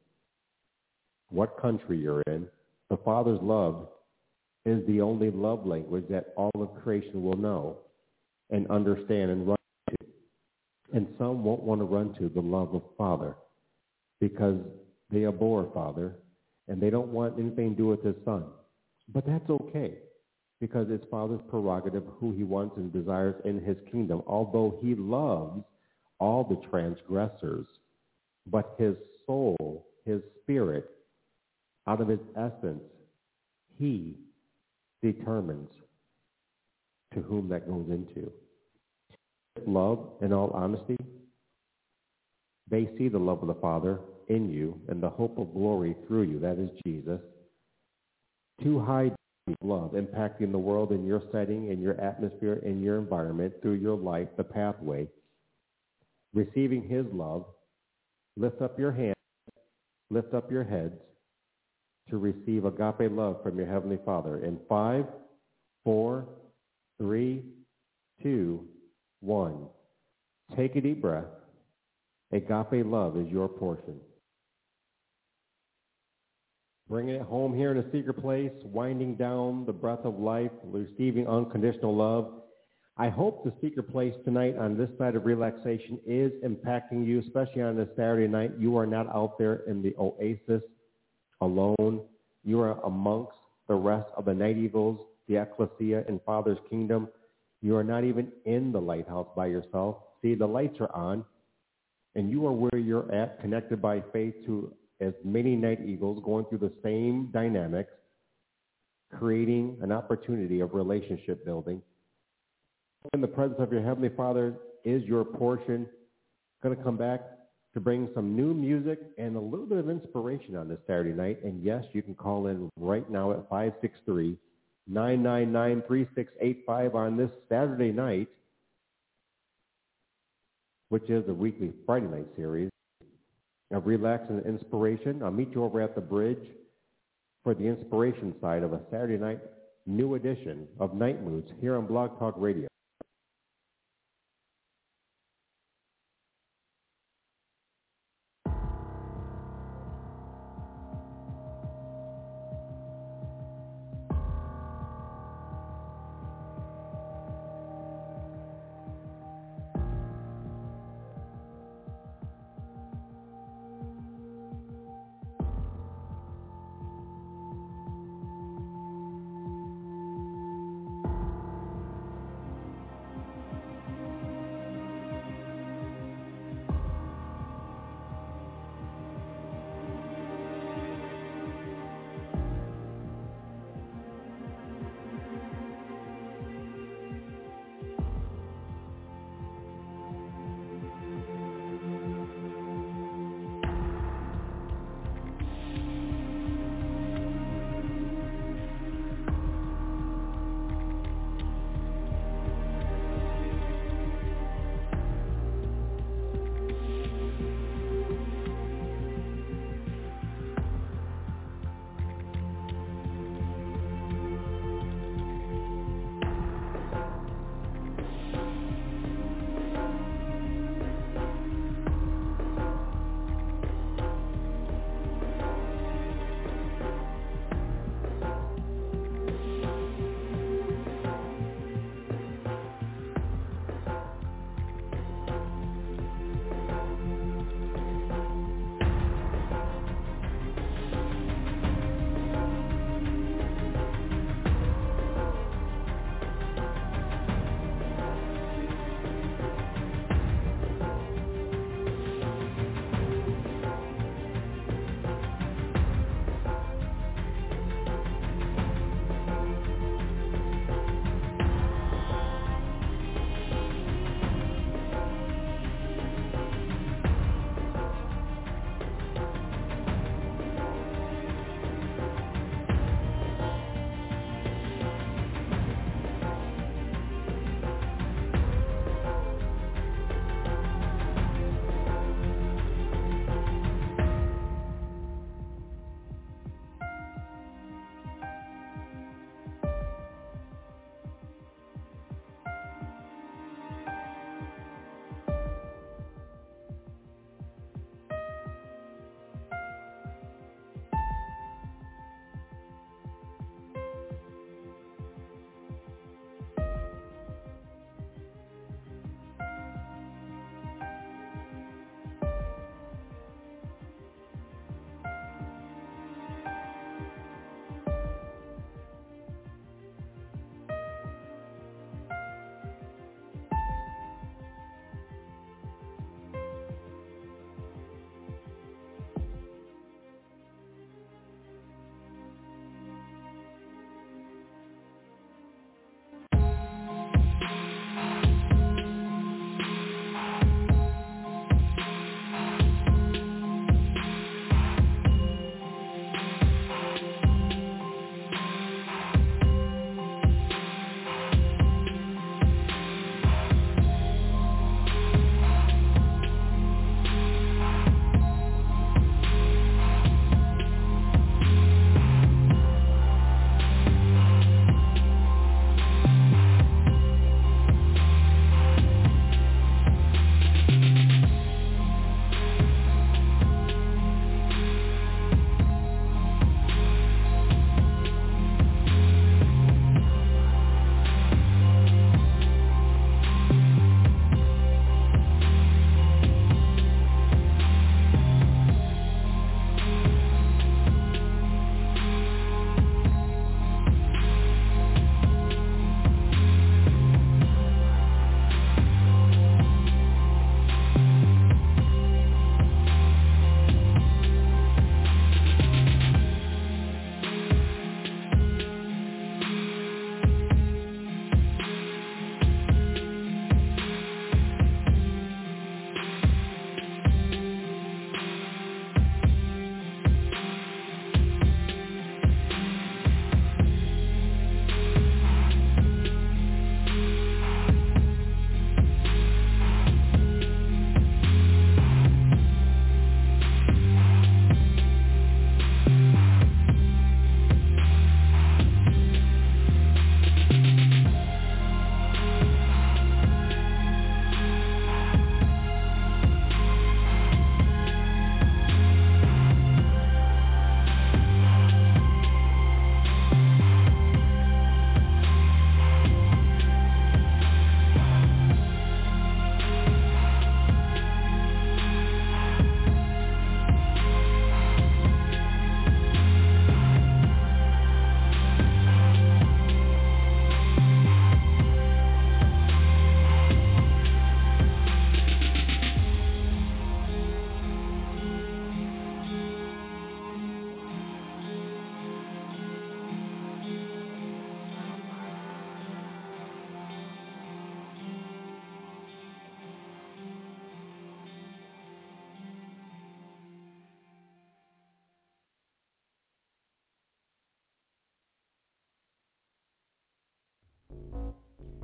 what country you're in. The Father's love is the only love language that all of creation will know and understand and run to. And some won't want to run to the love of Father because they abhor Father and they don't want anything to do with his Son. But that's okay, because it's Father's prerogative who he wants and desires in his kingdom, although he loves all the transgressors. But his soul, his spirit, out of his essence, he determines to whom that goes into. Love, in all honesty, they see the love of the Father in you and the hope of glory through you. That is Jesus. Too high love impacting the world in your setting, in your atmosphere, in your environment, through your life, the pathway. Receiving his love, lift up your hands, lift up your heads to receive agape love from your Heavenly Father. In 5, 4, 3, 2, 1. Take a deep breath. Agape love is your portion. Bringing it home here in a secret place, winding down the breath of life, receiving unconditional love. I hope the secret place tonight on this side of relaxation is impacting you, especially on this Saturday night. You are not out there in the oasis alone. You are amongst the rest of the night eagles, the ecclesia in Father's kingdom. You are not even in the lighthouse by yourself. See, the lights are on, and you are where you're at, connected by faith to as many night eagles going through the same dynamics, creating an opportunity of relationship building. In the presence of your Heavenly Father is your portion. Going to come back to bring some new music and a little bit of inspiration on this Saturday night. And yes, you can call in right now at 563-999-3685 on this Saturday night, which is a weekly Friday night series of relax and inspiration. I'll meet you over at the bridge for the inspiration side of a Saturday night new edition of Night Moods here on Blog Talk Radio.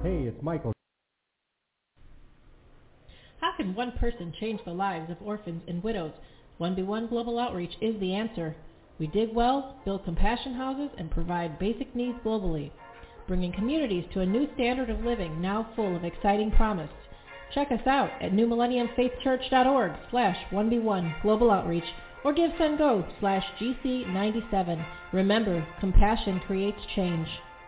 Hey, it's Michael. How can one person change the lives of orphans and widows? 1B1 Global Outreach is the answer. We dig wells, build compassion houses, and provide basic needs globally, bringing communities to a new standard of living now full of exciting promise. Check us out at newmillenniumfaithchurch.org/1B1 Global Outreach or give SendGo/GC97. Remember, compassion creates change.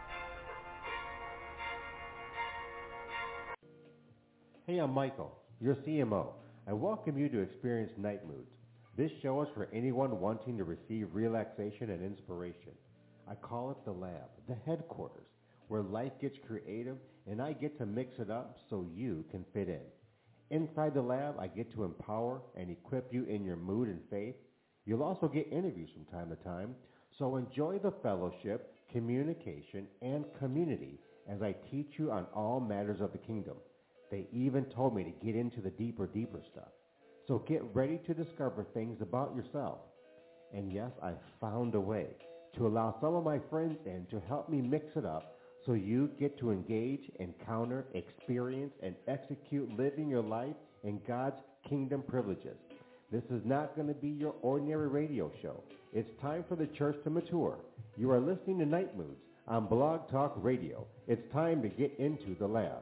Hey, I'm Michael, your CMO. I welcome you to experience Night Moods. This show is for anyone wanting to receive relaxation and inspiration. I call it the lab, the headquarters, where life gets creative and I get to mix it up so you can fit in. Inside the lab, I get to empower and equip you in your mood and faith. You'll also get interviews from time to time, so enjoy the fellowship, communication, and community as I teach you on all matters of the kingdom. They even told me to get into the deeper stuff. So get ready to discover things about yourself. And yes, I found a way to allow some of my friends in to help me mix it up so you get to engage, encounter, experience, and execute living your life in God's kingdom privileges. This is not going to be your ordinary radio show. It's time for the church to mature. You are listening to Night Moods on Blog Talk Radio. It's time to get into the lab.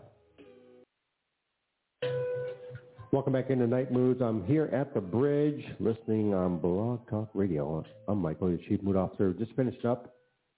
Welcome back into Night Moods. I'm here at the bridge listening on Blog Talk Radio. I'm Michael, your Chief Mood Officer. Just finished up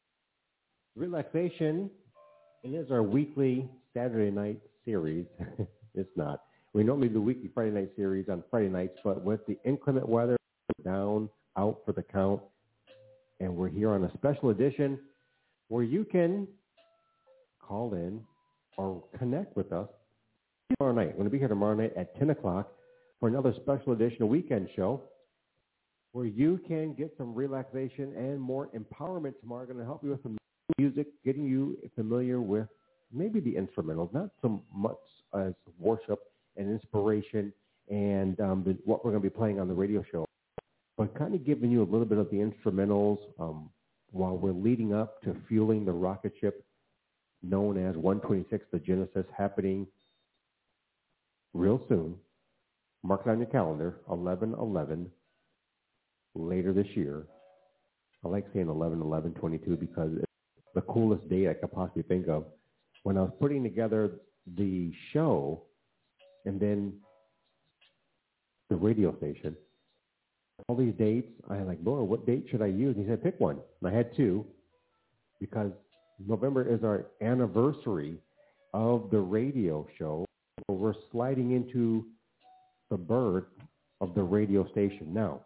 relaxation. It is our weekly Saturday night series. It's not. We normally do weekly Friday night series on Friday nights, but with the inclement weather, down, out for the count, and we're here on a special edition where you can call in or connect with us tomorrow night. We're going to be here tomorrow night at 10 o'clock for another special edition, a weekend show, where you can get some relaxation and more empowerment tomorrow. We're going to help you with some music, getting you familiar with maybe the instrumentals, not so much as worship and inspiration and what we're going to be playing on the radio show, but kind of giving you a little bit of the instrumentals while we're leading up to fueling the rocket ship known as 126, the Genesis, happening real soon. Mark it on your calendar, 11/11, later this year. I like saying 11/11/22 because it's the coolest date I could possibly think of. When I was putting together the show and then the radio station, all these dates, I had like, Lord, what date should I use? And he said, pick one. And I had two because November is our anniversary of the radio show. We're sliding into the birth of the radio station. Now,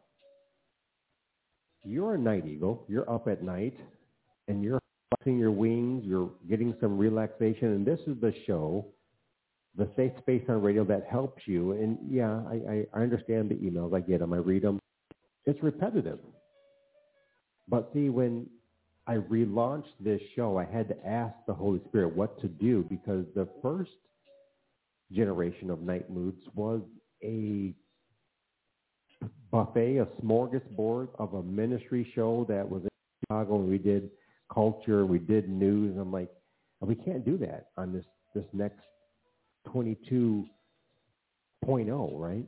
you're a night eagle. You're up at night, and you're flexing your wings. You're getting some relaxation, and this is the show, the safe space on radio that helps you. And, yeah, I understand the emails. I get them. I read them. It's repetitive. But, see, when I relaunched this show, I had to ask the Holy Spirit what to do because the first generation of Night Moods was a buffet, a smorgasbord of a ministry show that was in Chicago, and we did culture, we did news. I'm like, we can't do that on this next 22.0, right?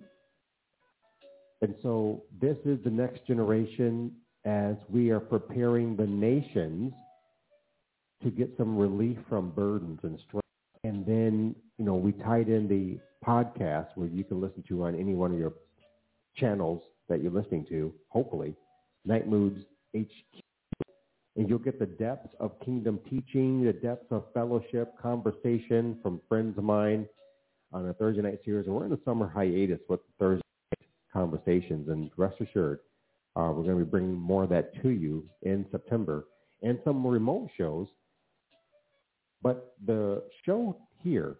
And so this is the next generation as we are preparing the nations to get some relief from burdens and stress. And then, we tied in the podcast where you can listen to on any one of your channels that you're listening to, hopefully, Night Moods HQ. And you'll get the depths of kingdom teaching, the depths of fellowship, conversation from friends of mine on a Thursday night series. And we're in a summer hiatus with Thursday night conversations. And rest assured, we're going to be bringing more of that to you in September and some remote shows. But the show here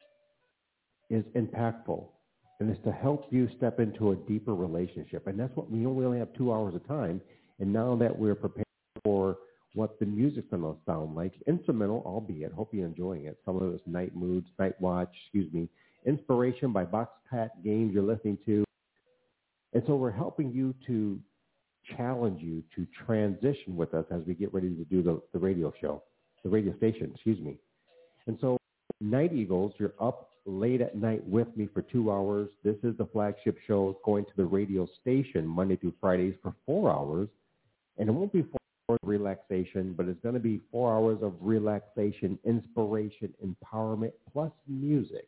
is impactful, and it's to help you step into a deeper relationship. And that's what we only have 2 hours of time. And now that we're prepared for what the music's going to sound like, instrumental, albeit, hope you're enjoying it. Some of it's Night Moods, Night Watch, Inspiration by Box Pat Games you're listening to. And so we're helping you to challenge you to transition with us as we get ready to do the radio show, the radio station, And so Night Eagles, you're up late at night with me for 2 hours. This is the flagship show going to the radio station Monday through Fridays for 4 hours. And it won't be 4 hours of relaxation, but it's going to be 4 hours of relaxation, inspiration, empowerment, plus music.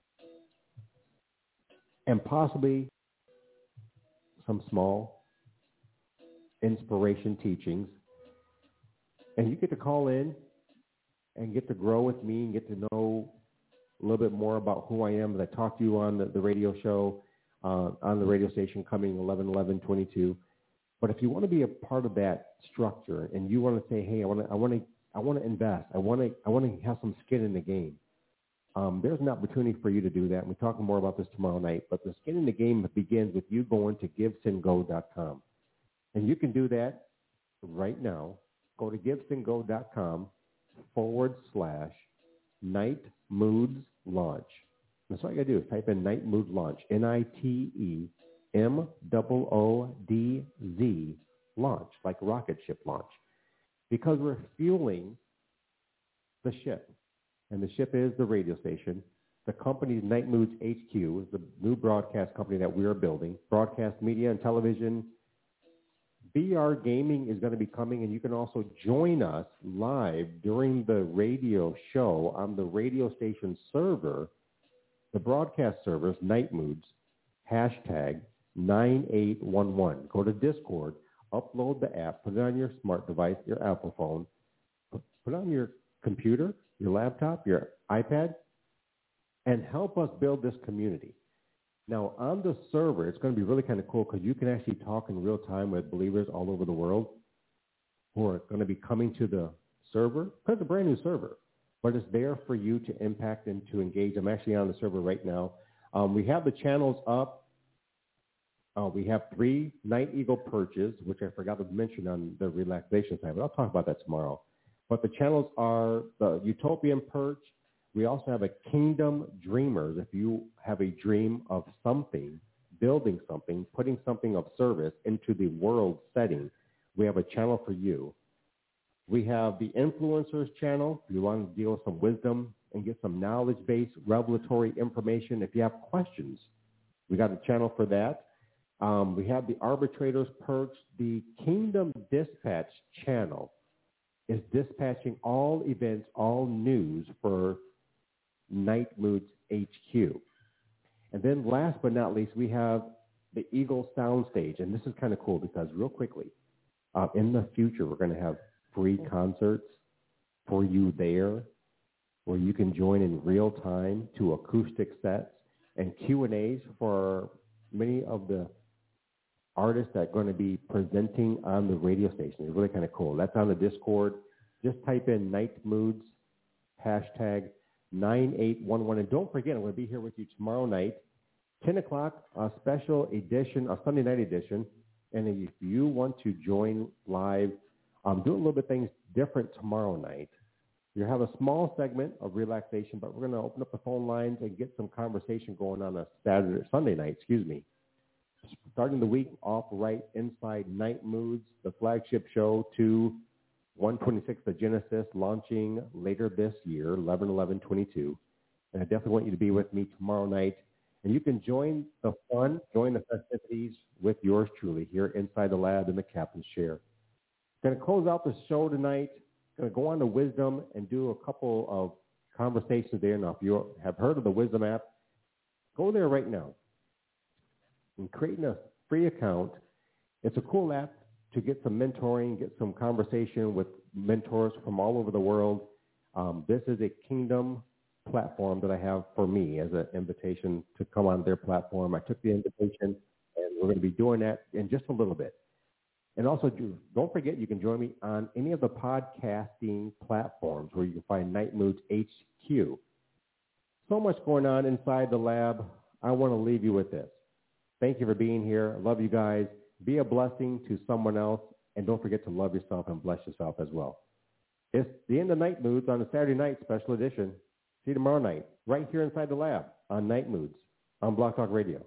And possibly some small inspiration teachings. And you get to call in and get to grow with me and get to know a little bit more about who I am as I talk to you on the radio show, on the radio station coming 11/11/22. But if you want to be a part of that structure and you want to say, hey, I want to invest, I want to have some skin in the game, there's an opportunity for you to do that. And we're talking more about this tomorrow night. But the skin in the game begins with you going to GivesandGo.com. And you can do that right now. Go to GivesandGo.com/Night Moods Launch. That's all you got to do is type in Night Mood Launch, NITEMOODZ launch, like rocket ship launch. Because we're fueling the ship. And the ship is the radio station. The company's Night Moods HQ is the new broadcast company that we are building. Broadcast media and television. VR gaming is going to be coming, and you can also join us live during the radio show on the radio station server, the broadcast servers, Night Moods, #9811. Go to Discord, upload the app, put it on your smart device, your Apple phone, put it on your computer, your laptop, your iPad, and help us build this community. Now, on the server, it's going to be really kind of cool because you can actually talk in real time with believers all over the world who are going to be coming to the server. Because it's a brand new server, but it's there for you to impact and to engage. I'm actually on the server right now. We have the channels up. We have 3 Night Eagle perches, which I forgot to mention on the relaxation side, but I'll talk about that tomorrow. But the channels are the Utopian perch. We also have a Kingdom Dreamers. If you have a dream of something, building something, putting something of service into the world setting, we have a channel for you. We have the Influencers channel. If you want to deal with some wisdom and get some knowledge-based revelatory information, if you have questions, we got a channel for that. We have the Arbitrators perch. The Kingdom Dispatch channel is dispatching all events, all news for Night Moods HQ. And then last but not least, we have the Eagle Soundstage. And this is kind of cool because real quickly, in the future, we're going to have free concerts for you there where you can join in real time to acoustic sets and Q&As for many of the artists that are going to be presenting on the radio station. It's really kind of cool. That's on the Discord. Just type in Night Moods, #9811. And don't forget, I'm going to be here with you tomorrow night, 10 o'clock, a special edition, a Sunday night edition. And if you want to join live, do a little bit of things different tomorrow night. You have a small segment of relaxation, but we're going to open up the phone lines and get some conversation going on a Sunday night, starting the week off right inside Night Moods, the flagship show to 126, the Genesis, launching later this year, 11/11/22. And I definitely want you to be with me tomorrow night. And you can join the fun, join the festivities with yours truly here inside the lab in the captain's chair. Going to close out the show tonight. Going to go on to Wisdom and do a couple of conversations there. Now, if you have heard of the Wisdom app, go there right now and creating a free account. It's a cool app to get some mentoring, get some conversation with mentors from all over the world. This is a Kingdom platform that I have for me as an invitation to come on their platform. I took the invitation, and we're going to be doing that in just a little bit. And also, don't forget, you can join me on any of the podcasting platforms where you can find Night Moods HQ. So much going on inside the lab. I want to leave you with this. Thank you for being here. I love you guys. Be a blessing to someone else, and don't forget to love yourself and bless yourself as well. It's the end of Night Moods on a Saturday night special edition. See you tomorrow night, right here inside the lab on Night Moods on Blog Talk Radio.